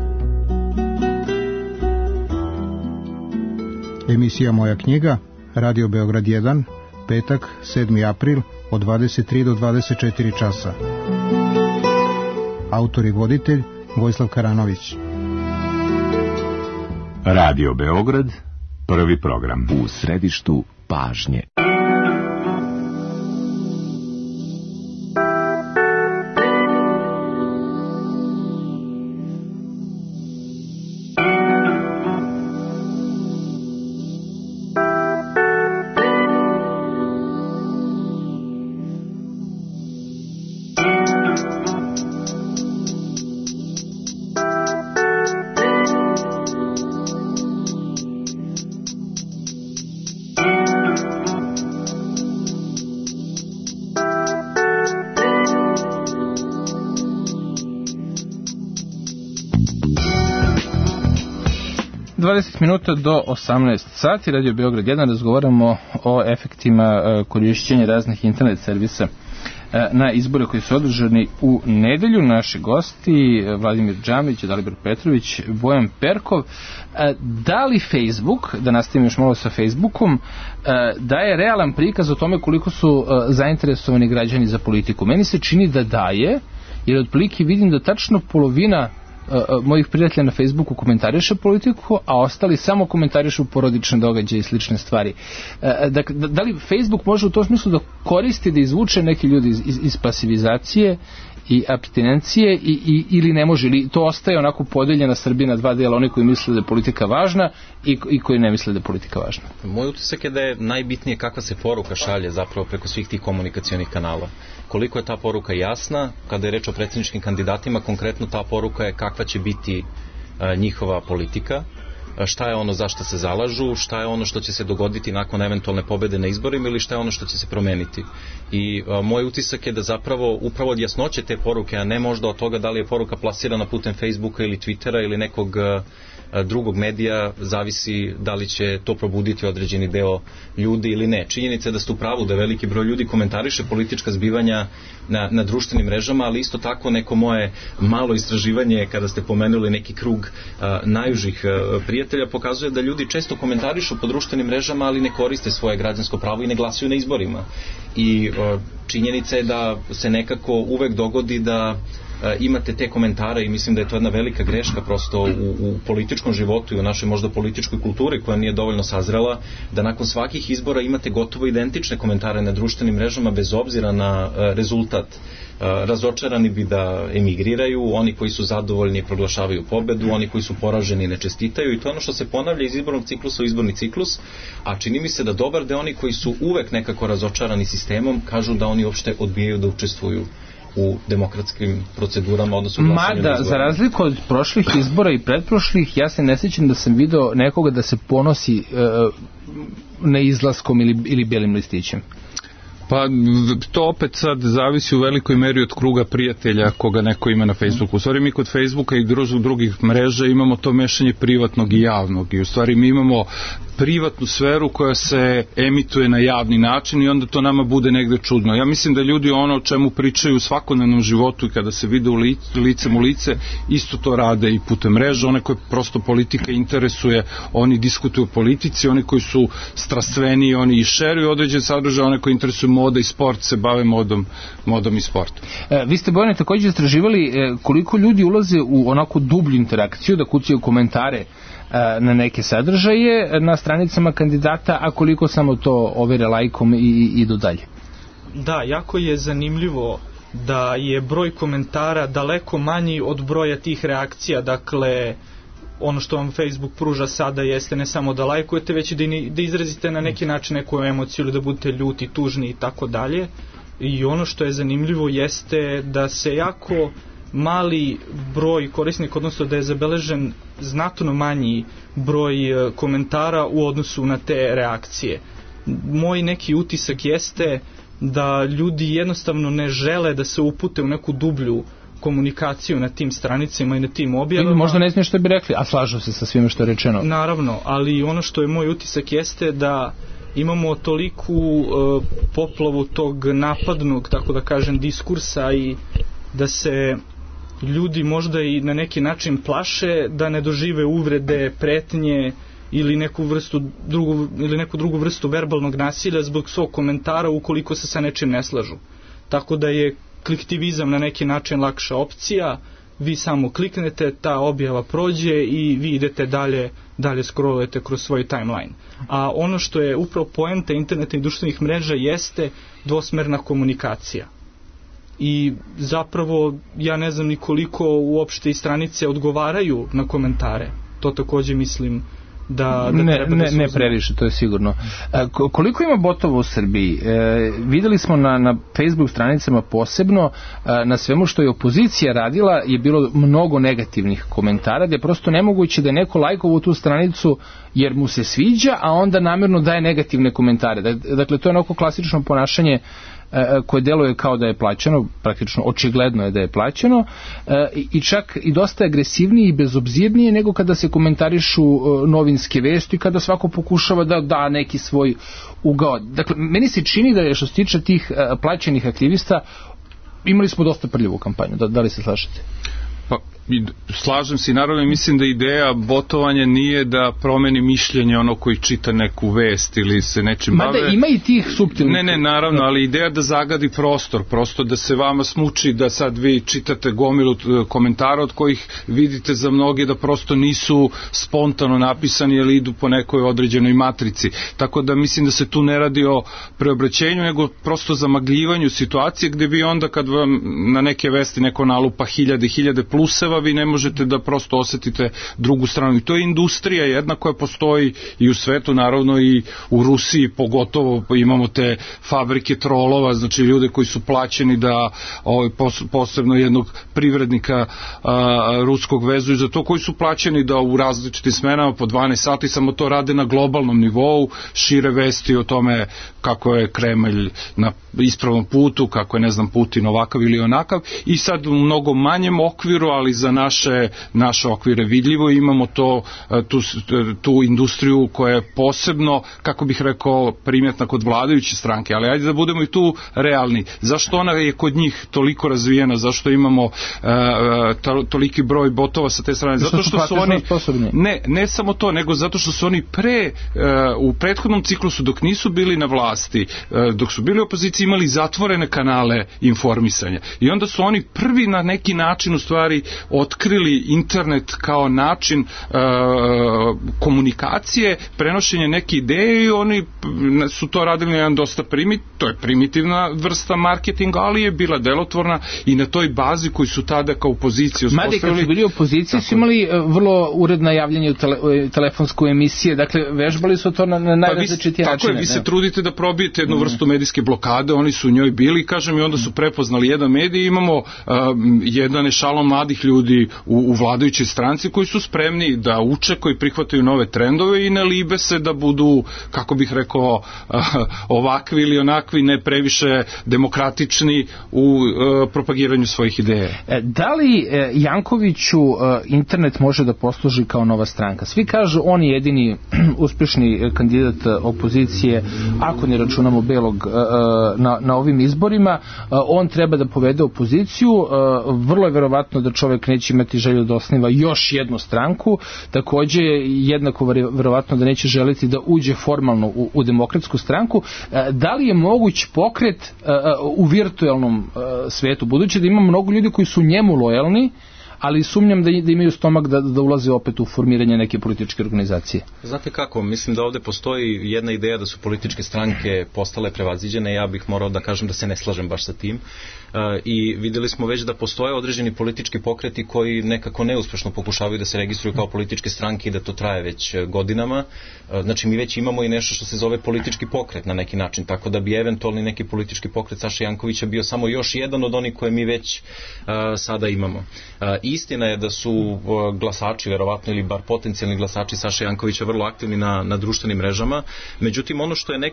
Emisija Moja knjiga, Radio Beograd 1, petak, 7. april, od 23 do 24 časa. Autor i voditelj Vojislav Karanović. Radio Beograd, prvi program. U središtu pažnje. 20 minuta do 18 sati, Radio Beograd 1, razgovaramo o efektima korišćenja raznih internet servisa na izbore koji su održani u nedelju. Naši gosti Vladimir Džamić, Dalibor Petrović, Bojan Perkov. Da li Facebook, da nastavim još malo sa Facebookom, daje realan prikaz o tome koliko su zainteresovani građani za politiku? Meni se čini da daje, jer otprilike vidim da tačno polovina mojih prijatelja na Facebooku komentariše politiku, a ostali samo komentarišu porodične događaje i slične stvari. Dakle, da li Facebook može u tom smislu da koristi, da izvuče neki ljudi iz pasivizacije i apstinencije ili ne može, ili to ostaje onako podeljena Srbija na dva dela, oni koji misle da je politika važna i koji ne misle da je politika važna? Moj utisak je da je najbitnije kakva se poruka šalje zapravo preko svih tih komunikacionih kanala. Koliko je ta poruka jasna, kada je reč o predsjedničkim kandidatima, konkretno ta poruka je kakva će biti njihova politika, šta je ono za što se zalažu, šta je ono što će se dogoditi nakon eventualne pobede na izborima ili šta je ono što će se promeniti. I moj utisak je da zapravo upravo od jasnoće te poruke, a ne možda od toga da li je poruka plasirana putem Facebooka ili Twittera ili nekog drugog medija, zavisi da li će to probuditi određeni deo ljudi ili ne. Činjenica je da ste u pravu da veliki broj ljudi komentariše politička zbivanja na društvenim mrežama, ali isto tako neko moje malo istraživanje kada ste pomenuli neki krug najužih prijatelja pokazuje da ljudi često komentarišu po društvenim mrežama, ali ne koriste svoje građansko pravo i ne glasuju na izborima. I činjenica je da se nekako uvek dogodi da imate te komentare i mislim da je to jedna velika greška prosto u političkom životu i u našoj možda političkoj kulturi koja nije dovoljno sazrela, da nakon svakih izbora imate gotovo identične komentare na društvenim mrežama bez obzira na rezultat. Razočarani bi da emigriraju, oni koji su zadovoljni proglašavaju pobedu, oni koji su poraženi ne čestitaju i to je ono što se ponavlja iz izbornog ciklusa u izborni ciklus, a čini mi se da dobar deo oni koji su uvek nekako razočarani sistemom kažu da oni uopšte odbijaju da učestvuju u demokratskim procedurama, odnosno glasanju. Mada, za razliku od prošlih izbora i pretprošlih, ja se ne sjećam da sam video nekoga da se ponosi neizlaskom ili belim listićem. Pa to opet sad zavisi u velikoj meri od kruga prijatelja koga neko ima na Facebooku. U stvari mi kod Facebooka i drugih mreža imamo to mešanje privatnog i javnog i u stvari mi imamo privatnu sferu koja se emituje na javni način i onda to nama bude negde čudno. Ja mislim da ljudi ono o čemu pričaju u svakodnevnom životu i kada se vide licem u lice, isto to rade i putem mreža. One koje prosto politika interesuje, oni diskutuju o politici, oni koji su strastveni, oni i šeruju određen sadržaj, one koji interesuju moda i sport, se bave modom i sportom. Vi ste, Bojane, također istraživali koliko ljudi ulaze u onako dublju interakciju, da kucaju komentare na neke sadržaje na stranicama kandidata, a koliko samo to overe lajkom i idu dalje. Da, jako je zanimljivo da je broj komentara daleko manji od broja tih reakcija. Dakle, ono što vam Facebook pruža sada jeste ne samo da lajkujete, već i da izrazite na neki način neku emociju ili da budete ljuti, tužni i tako dalje. I ono što je zanimljivo jeste da se jako mali broj korisnika, odnosno da je zabeležen znatno manji broj komentara u odnosu na te reakcije. Moj neki utisak jeste da ljudi jednostavno ne žele da se upute u neku dublju komunikaciju na tim stranicama i na tim objavama. Možda ne smije što bi rekli, a slažu se sa svime što je rečeno. Naravno, ali ono što je moj utisak jeste da imamo toliku poplavu tog napadnog, tako da kažem, diskursa i da se ljudi možda i na neki način plaše da ne dožive uvrede, pretnje ili neku drugu vrstu verbalnog nasilja zbog svog komentara ukoliko se sa nečim ne slažu. Tako da je kliktivizam na neki način lakša opcija, vi samo kliknete, ta objava prođe i vi idete dalje scrollujete kroz svoj timeline. A ono što je upravo poenta interneta i društvenih mreža jeste dvosmerna komunikacija. I zapravo ja ne znam ni koliko uopšte i stranice odgovaraju na komentare. To također mislim da ne previše, to je sigurno. Koliko ima botova u Srbiji? Videli smo na Facebook stranicama posebno, na svemu što je opozicija radila je bilo mnogo negativnih komentara, gdje je prosto nemoguće da je neko lajkovo tu stranicu jer mu se sviđa, a onda namjerno daje negativne komentare. Dakle, to je onako klasično ponašanje koje deluje kao da je plaćeno, praktično očigledno je da je plaćeno, i čak i dosta agresivnije i bezobzirnije nego kada se komentarišu novinske vesti, kada svako pokušava da da neki svoj ugao. Dakle, meni se čini da je, što se tiče tih plaćenih aktivista, imali smo dosta prljavu kampanju. Da li se slažete? Pa, slažem se i naravno mislim da ideja botovanja nije da promeni mišljenje ono koji čita neku vest ili se nečim bave. Mada ima i tih suptilnih. Ne, naravno, ali ideja da zagadi prostor, prosto da se vama smuči da sad vi čitate gomilu komentara od kojih vidite za mnoge da prosto nisu spontano napisani ili idu po nekoj određenoj matrici. Tako da mislim da se tu ne radi o preobraćenju, nego prosto zamagljivanju situacije gde vi onda kad vam na neke vesti neko nalupa hiljade pluseva, vi ne možete da prosto osetite drugu stranu. I to je industrija jedna koja postoji i u svetu, naravno i u Rusiji, pogotovo imamo te fabrike trolova, znači ljude koji su plaćeni da posebno jednog privrednika ruskog vezuju za to, koji su plaćeni da u različitim smenama po 12 sati samo to rade na globalnom nivou, šire vesti o tome kako je Kremelj na ispravnom putu, kako je, ne znam, Putin ovakav ili onakav, i sad u mnogo manjem okviru, ali za naše okvire vidljivo, imamo tu industriju koja je posebno, kako bih rekao, primjetna kod vladajuće stranke, ali ajde da budemo i tu realni. Zašto ona je kod njih toliko razvijena, zašto imamo toliki broj botova sa te strane? Zato što su oni, ne samo to, nego zato što su oni u prethodnom ciklusu, dok nisu bili na vlasti, dok su bili u opoziciji, imali zatvorene kanale informisanja. I onda su oni prvi na neki način u stvari otkrili internet kao način komunikacije, prenošenja neke ideje, i oni su to radili na jedan dosta to je primitivna vrsta marketinga, ali je bila delotvorna i na toj bazi koji su tada kao opoziciju uspostavili. Mada, kad su bili u opoziciji su imali vrlo uredna javljanja u telefonsku emisije, dakle vežbali su to na najrazličitije načine. Tako je, vi se trudite da probijete jednu vrstu medijske blokade, oni su u njoj bili, kažem, i onda su prepoznali jedan medij, imamo jedan ešalon mladih ljudi u vladajućoj stranci koji su spremni da uče, koji prihvataju nove trendove i ne libe se da budu, kako bih rekao, ovakvi ili onakvi, ne previše demokratični u propagiranju svojih ideja. Da li Jankoviću internet može da posluži kao nova stranka? Svi kažu on je jedini uspešni kandidat opozicije, ako ne računamo Belog na ovim izborima, on treba da povede opoziciju, vrlo je verovatno da čovek neće imati želju da osniva još jednu stranku, takođe jednako verovatno da neće želiti da uđe formalno u demokratsku stranku. Da li je moguć pokret u virtualnom svetu, budući da ima mnogo ljudi koji su njemu lojalni, ali sumnjam da imaju stomak da ulaze opet u formiranje neke političke organizacije? Znate kako, mislim da ovde postoji jedna ideja da su političke stranke postale prevaziđene, ja bih morao da kažem da se ne slažem baš sa tim. I videli smo već da postoje određeni politički pokreti koji nekako neuspešno pokušavaju da se registruju kao političke stranke i da to traje već godinama. Znači mi već imamo i nešto što se zove politički pokret na neki način, tako da bi eventualni neki politički pokret Saše Jankovića bio samo još jedan od onih koje mi već sada imamo. Istina je da su glasači, verovatno, ili bar potencijalni glasači Saše Jankovića vrlo aktivni na društvenim mrežama, međutim ono što je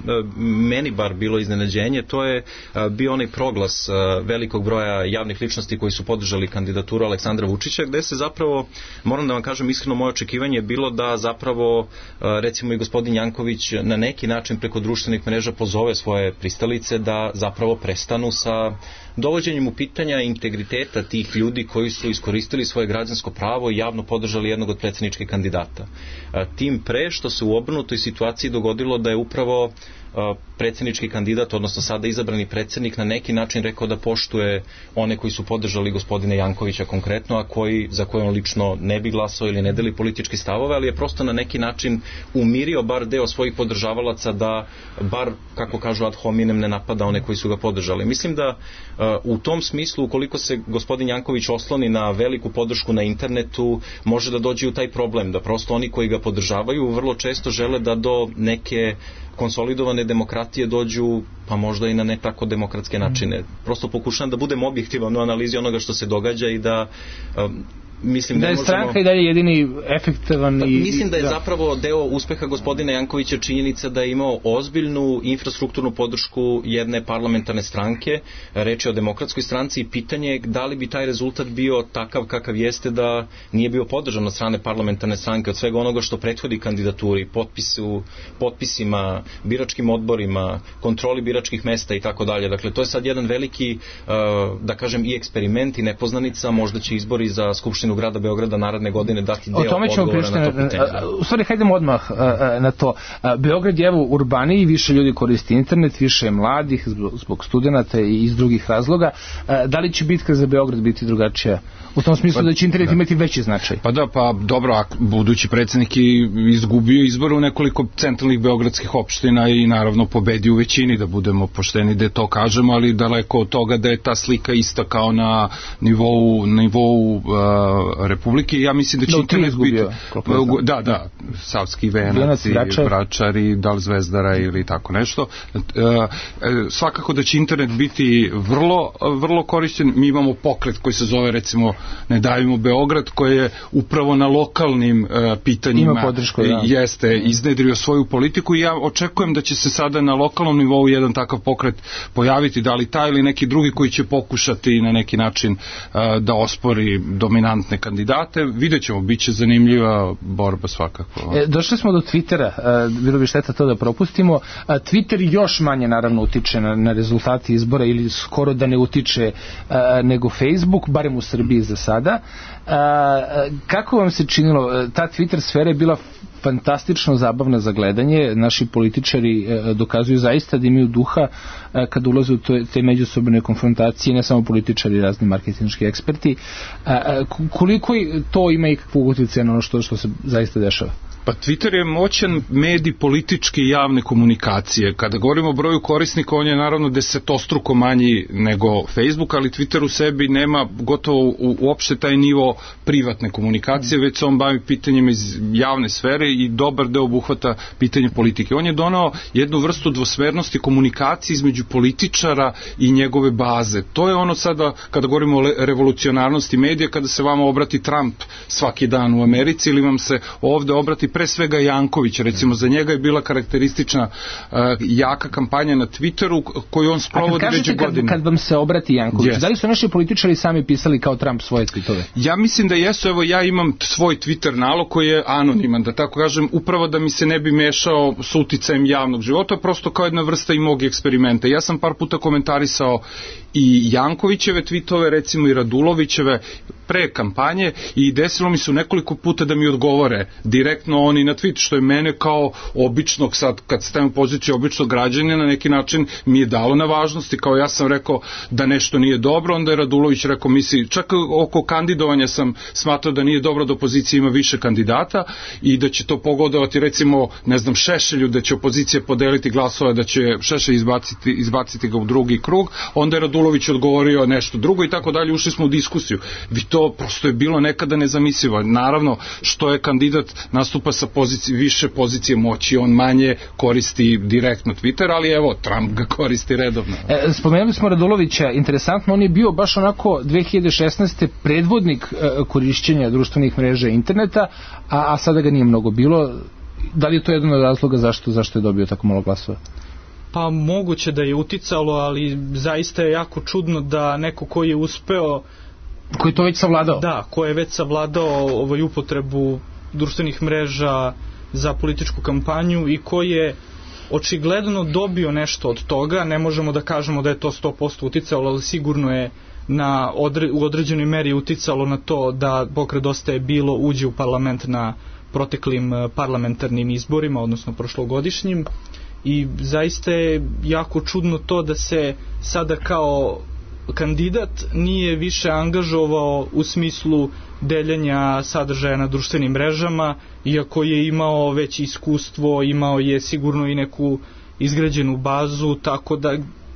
meni bar bilo iznenađenje, to je bio onaj proglas velikog broja javnih ličnosti koji su podržali kandidaturu Aleksandra Vučića, gde se zapravo, moram da vam kažem iskreno, moje očekivanje je bilo da zapravo recimo i gospodin Janković na neki način preko društvenih mreža pozove svoje pristalice da zapravo prestanu sa dovođenjem u pitanja integriteta tih ljudi koji su iskoristili svoje građansko pravo i javno podržali jednog od predsjedničkih kandidata. Tim pre što se u obrnutoj situaciji dogodilo da je upravo predsjednički kandidat, odnosno sada izabrani predsjednik, na neki način rekao da poštuje one koji su podržali gospodina Jankovića konkretno, a za koje on lično ne bi glasao ili ne deli politički stavove, ali je prosto na neki način umirio bar deo svojih podržavalaca da bar, kako kažu ad hominem, ne napada one koji su ga podržali. Mislim da u tom smislu, ukoliko se gospodin Janković osloni na veliku podršku na internetu, može da dođe u taj problem, da prosto oni koji ga podržavaju vrlo često žele da do neke konsolidovane demokratije dođu, pa možda i na ne tako demokratske načine. Prosto pokušam da budem objektivan u analizi onoga što se događa i da mislim da je stranka i dalje jedini efektivan mislim da je zapravo deo uspeha gospodina Jankovića činjenica da je imao ozbiljnu infrastrukturnu podršku jedne parlamentarne stranke, reč je o Demokratskoj stranci, i pitanje je da li bi taj rezultat bio takav kakav jeste da nije bio podržan od strane parlamentarne stranke, od svega onoga što prethodi kandidaturi, potpisima, biračkim odborima, kontroli biračkih mesta i tako dalje. Dakle, to je sad jedan veliki, da kažem, i eksperiment i nepoznanica, možda će izbori za Skupštinu grada Beograda naredne godine dati deo odgovora na to pitanje. U stvari, hajdemo odmah na to. Beograd je evo urbaniji, više ljudi koristi internet, više je mladih zbog studenta i iz drugih razloga. Da li će bitka za Beograd biti drugačija? U tom smislu da će internet imati veći značaj. Pa dobro, budući predsjednik je izgubio izbor u nekoliko centralnih beogradskih opština i naravno pobedi u većini, da budemo pošteni da to kažemo, ali daleko od toga da je ta slika ista kao na nivou Republike. Ja mislim da će internet biti... Da, Savski Venac i Vračar i da li Zvezdara ili tako nešto. Svakako da će internet biti vrlo korišten. Mi imamo pokret koji se zove, recimo, Ne davimo Beograd, koji je upravo na lokalnim pitanjima jeste iznedrio svoju politiku, i ja očekujem da će se sada na lokalnom nivou jedan takav pokret pojaviti, da li taj ili neki drugi koji će pokušati na neki način da ospori dominantne kandidate. Vidjet ćemo, bit će zanimljiva borba svakako. Došli smo do Twittera, bilo bi šteta to da propustimo. Twitter još manje naravno utiče na rezultati izbora, ili skoro da ne utiče nego Facebook, barem u Srbiji za sada. Kako vam se činilo, ta Twitter sfera je bila fantastično zabavna za gledanje, naši političari dokazuju zaista da imaju duha kad ulaze u te međusobne konfrontacije, ne samo političari, razni marketinški eksperti. Koliko to ima i kakvu utjecaj na ono što se zaista dešava? Pa Twitter je moćan medij političke i javne komunikacije. Kada govorimo o broju korisnika, on je naravno desetostruko manji nego Facebook, ali Twitter u sebi nema gotovo uopšte taj nivo privatne komunikacije, već se on bavi pitanjima iz javne sfere i dobar deo obuhvata pitanje politike. On je donao jednu vrstu dvosmernosti komunikacije između političara i njegove baze. To je ono sada, kada govorimo o revolucionarnosti medija, kada se vama obrati Trump svaki dan u Americi, ili vam se ovde obrati pre svega Janković, recimo za njega je bila karakteristična jaka kampanja na Twitteru koju on sprovodi već godine. Kad vam se obrati Janković, da li su naši političari sami pisali kao Trump svoje tweetove? Ja mislim da jesu, evo ja imam svoj Twitter nalog koji je anoniman, da tako kažem, upravo da mi se ne bi mešao s uticajem javnog života, prosto kao jedna vrsta i mog eksperimenta. Ja sam par puta komentarisao i Jankovićeve tweetove, recimo i Radulovićeve pre kampanje, i desilo mi se nekoliko puta da mi odgovore direktno oni na tweet, što je mene kao običnog, sad kad stavim u poziciju običnog građanina, na neki način mi je dalo na važnosti. Kao ja sam rekao da nešto nije dobro, onda je Radulović rekao, misli, čak oko kandidovanja sam smatrao da nije dobro da opozicija ima više kandidata i da će to pogodovati, recimo, ne znam, Šešelju, da će opozicija podeliti glasove, da će Šešelj izbaciti ga u drugi krug, onda je Radulović odgovorio nešto drugo i tako dalje, ušli smo u diskusiju. To prosto je bilo nekada nezamislivo. Naravno, što je kandidat nastupa sa više pozicije moći, on manje koristi direktno Twitter, ali evo, Trump ga koristi redovno. Spomenuli smo Radulovića, interesantno, on je bio baš onako 2016. predvodnik korišćenja društvenih mreža i interneta, a sada ga nije mnogo bilo. Da li je to jedan od razloga zašto je dobio tako malo glasova? Pa moguće da je uticalo, ali zaista je jako čudno da neko koji je uspeo, koji to već savladao. Da, ko je već savladao upotrebu društvenih mreža za političku kampanju i koji je očigledno dobio nešto od toga. Ne možemo da kažemo da je to 100% uticalo, ali sigurno je u određenoj meri uticalo na to da Pokret Dosta je bilo uđe u parlament na proteklim parlamentarnim izborima, odnosno prošlogodišnjim, i zaista je jako čudno to da se sada kao kandidat nije više angažovao u smislu deljenja sadržaja na društvenim mrežama, iako je imao već iskustvo, imao je sigurno i neku izgrađenu bazu, tako da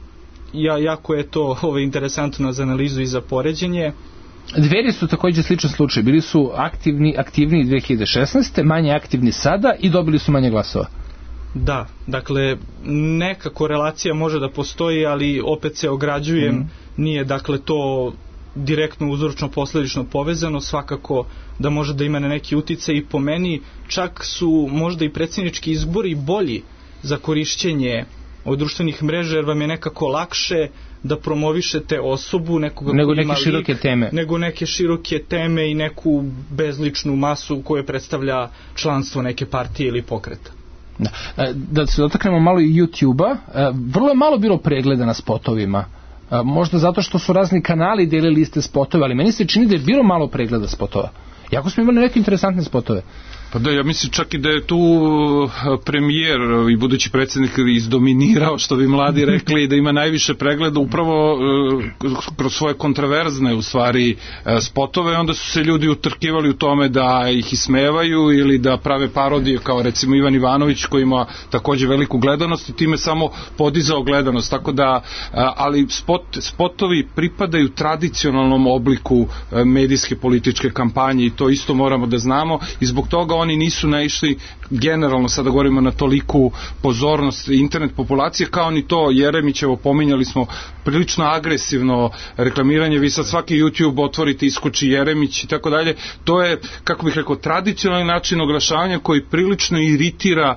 jako je to interesantno za analizu i za poređenje. Dveri su također sličan slučaj, bili su aktivni 2016. manje aktivni sada i dobili su manje glasova. Da, dakle, neka korelacija može da postoji, ali opet se ograđujem, nije dakle to direktno uzročno-posledično povezano, svakako da može da ima na neki uticaj i po meni čak su možda i predsjednički izbori bolji za korišćenje od društvenih mreža, jer vam je nekako lakše da promovišete osobu nekoga nego neke široke teme. Nego neke široke teme i neku bezličnu masu koje predstavlja članstvo neke partije ili pokreta. Da se dotaknemo malo i YouTube-a, vrlo je malo bilo pregleda na spotovima. Možda zato što su razni kanali delili iste spotove, ali meni se čini da je bilo malo pregleda spotova. Jako smo imali neke interesantne spotove. Pa da, ja mislim čak i da je tu premijer i budući predsjednik izdominirao, što bi mladi rekli, da ima najviše pregleda upravo kroz svoje kontraverzne u stvari spotove, onda su se ljudi utrkivali u tome da ih ismevaju ili da prave parodije, kao recimo Ivan Ivanović koji ima takođe veliku gledanost i time samo podizao gledanost, tako da, ali spotovi pripadaju tradicionalnom obliku medijske političke kampanje i to isto moramo da znamo i zbog toga oni nisu naišli generalno, sada govorimo na toliku pozornost internet populacije kao ni to Jeremićevo, pominjali smo prilično agresivno reklamiranje, vi sad svaki YouTube otvorite, iskoči Jeremić i tako dalje, to je, kako bih rekao, tradicionalni način oglašavanja koji prilično iritira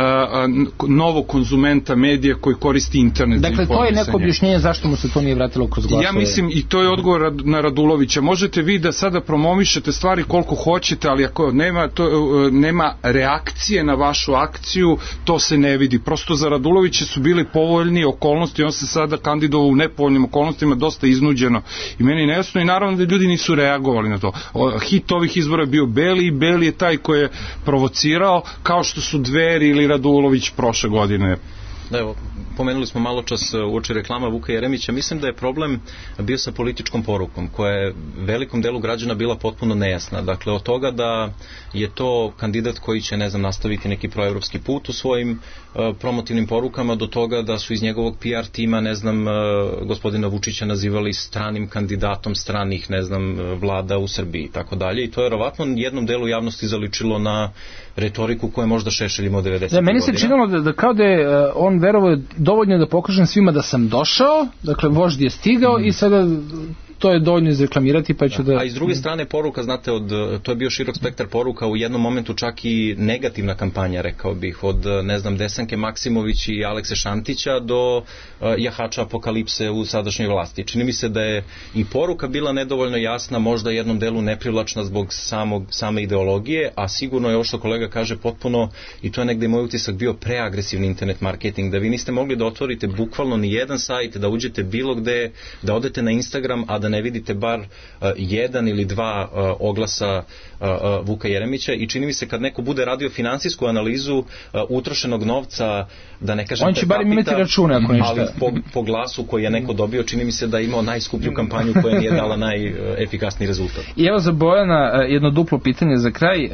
novog konzumenta medija koji koristi internet. Dakle, to je neko objašnjenje zašto mu se to nije vratilo kroz glasove. Ja mislim, i to je odgovor na Radulovića, možete vi da sada promovišete stvari koliko hoćete, ali ako nema reakcije na vašu akciju, to se ne vidi. Prosto za Radulovića su bili povoljni okolnosti, on se sada kandidovao u nepovoljnim okolnostima, dosta iznuđeno i meni je nejasno i naravno da ljudi nisu reagovali na to. Hit ovih izbora je bio Beli i Beli je taj koji je provocirao, kao što su Dveri ili Radulović prošle godine. Da, evo, pomenuli smo malo čas uoči reklama Vuka Jeremića, mislim da je problem bio sa političkom porukom koja je velikom delu građana bila potpuno nejasna. Dakle, od toga da je to kandidat koji će, ne znam, nastaviti neki proevropski put u svojim promotivnim porukama, do toga da su iz njegovog PR tima, ne znam, gospodina Vučića nazivali stranim kandidatom stranih, ne znam, vlada u Srbiji i tako dalje. I to je verovatno jednom delu javnosti zaličilo na retoriku koja je možda Šešelj imao 90. godina. Meni se činilo da kao da je on verovao dovoljno da pokažem svima da sam došao, dakle vožd je stigao i sada to je dovoljno izreklamirati pa ću da... A iz druge strane poruka, znate, to je bio širok spektar poruka, u jednom momentu čak i negativna kampanja, rekao bih, od, ne znam, Desanke Maksimović i Alekse Šantića do jahača apokalipse u sadašnjoj vlasti. Čini mi se da je i poruka bila nedovoljno jasna, možda jednom delu neprivlačna zbog same ideologije, a sigurno je ovo što kolega kaže potpuno, i to je negde moj utisak, bio preagresivni internet marketing, da vi niste mogli da otvorite bukvalno ni jedan sajt, da uđete bilo gde, da odete na Instagram, a da ne vidite bar jedan ili dva oglasa Vuka Jeremića, i čini mi se kad neko bude radio finansijsku analizu utrošenog novca, da ne kažem on će bar imati račune ako ništa, ali po glasu koji je neko dobio, čini mi se da je imao najskuplju kampanju koja nije dala najefikasniji rezultat. I evo za Bojana jedno duplo pitanje za kraj.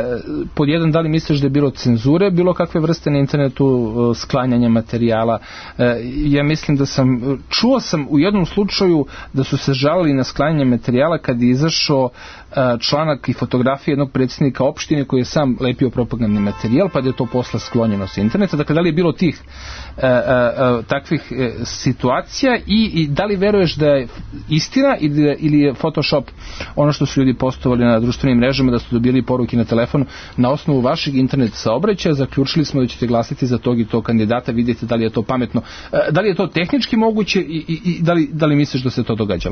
Pod jedan, da li misliš da je bilo cenzure, bilo kakve vrste na internetu, sklanjanja materijala? Ja mislim da čuo sam u jednom slučaju da su se žalili na sklanjanje materijala kad je izašao članak i fotografije jednog predsjednika opštine koji je sam lepio propagandni materijal, pa da je to posle sklonjeno sa interneta. Dakle, da li je bilo tih takvih situacija i da li veruješ da je istina ili je Photoshop ono što su ljudi postovali na društvenim mrežama, da su dobili poruke na telefon na osnovu vašeg internet saobraćaja, zaključili smo da ćete glasati za tog i tog kandidata, vidite da li je to pametno, da li je to tehnički moguće i da li misliš da se to događalo?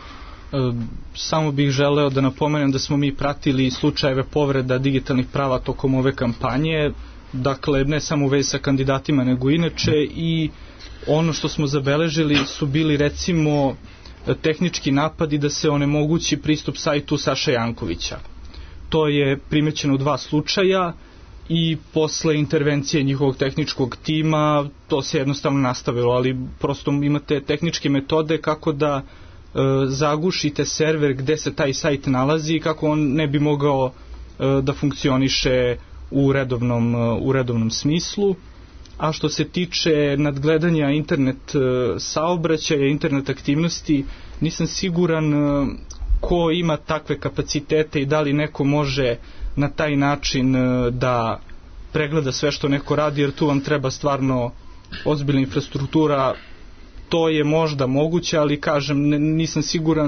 Samo bih želeo da napomenem da smo mi pratili slučajeve povreda digitalnih prava tokom ove kampanje, dakle ne samo u vezi sa kandidatima nego inače, i ono što smo zabeležili su bili recimo tehnički napadi da se onemogući pristup sajtu Saše Jankovića. To je primećeno u 2 slučaja i posle intervencije njihovog tehničkog tima to se jednostavno nastavilo, ali prosto imate tehničke metode kako da zagušite server gde se taj sajt nalazi i kako on ne bi mogao da funkcioniše u redovnom smislu. A što se tiče nadgledanja internet saobraćaja, internet aktivnosti, nisam siguran ko ima takve kapacitete i da li neko može na taj način da pregleda sve što neko radi, jer tu vam treba stvarno ozbiljna infrastruktura. To je možda moguće, ali kažem, nisam siguran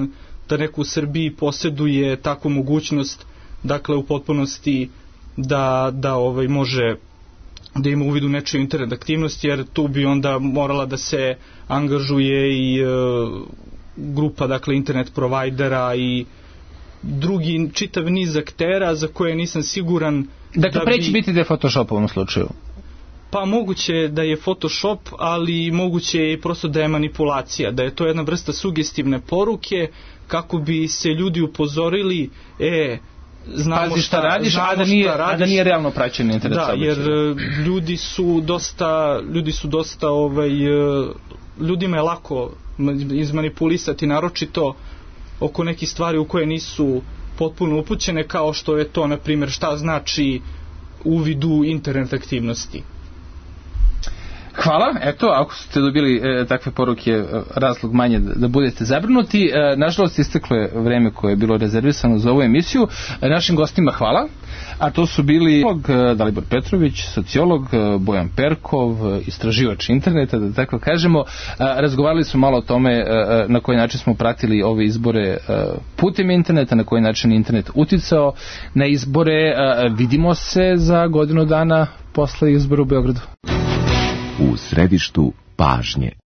da neko u Srbiji posjeduje takvu mogućnost, dakle u potpunosti da može da ima uvid u nečiju internet aktivnost, jer tu bi onda morala da se angažuje i grupa, dakle, internet provajdera i drugi čitav niz aktera za koje nisam siguran. Dakle, preći biti da je Photoshop u ovom slučaju? Pa moguće da je Photoshop, ali moguće je i prosto da je manipulacija, da je to jedna vrsta sugestivne poruke kako bi se ljudi upozorili, znamo pazi šta radiš, a da nije realno praćen internet. Da, jer ljudi su dosta ljudima je lako izmanipulisati, naročito oko nekih stvari u koje nisu potpuno upućene, kao što je to, na primjer, šta znači uvid u internet aktivnosti. Hvala, eto, ako ste dobili takve poruke, razlog manje da budete zabrinuti. Nažalost, isteklo je vreme koje je bilo rezervisano za ovu emisiju. Našim gostima hvala, a to su bili Dalibor Petrović, sociolog, Bojan Perkov, istraživač interneta, da tako kažemo. Razgovarali smo malo o tome na koji način smo pratili ove izbore putem interneta, na koji način internet uticao na izbore. Vidimo se za godinu dana posle izbora u Beogradu. U središtu pažnje.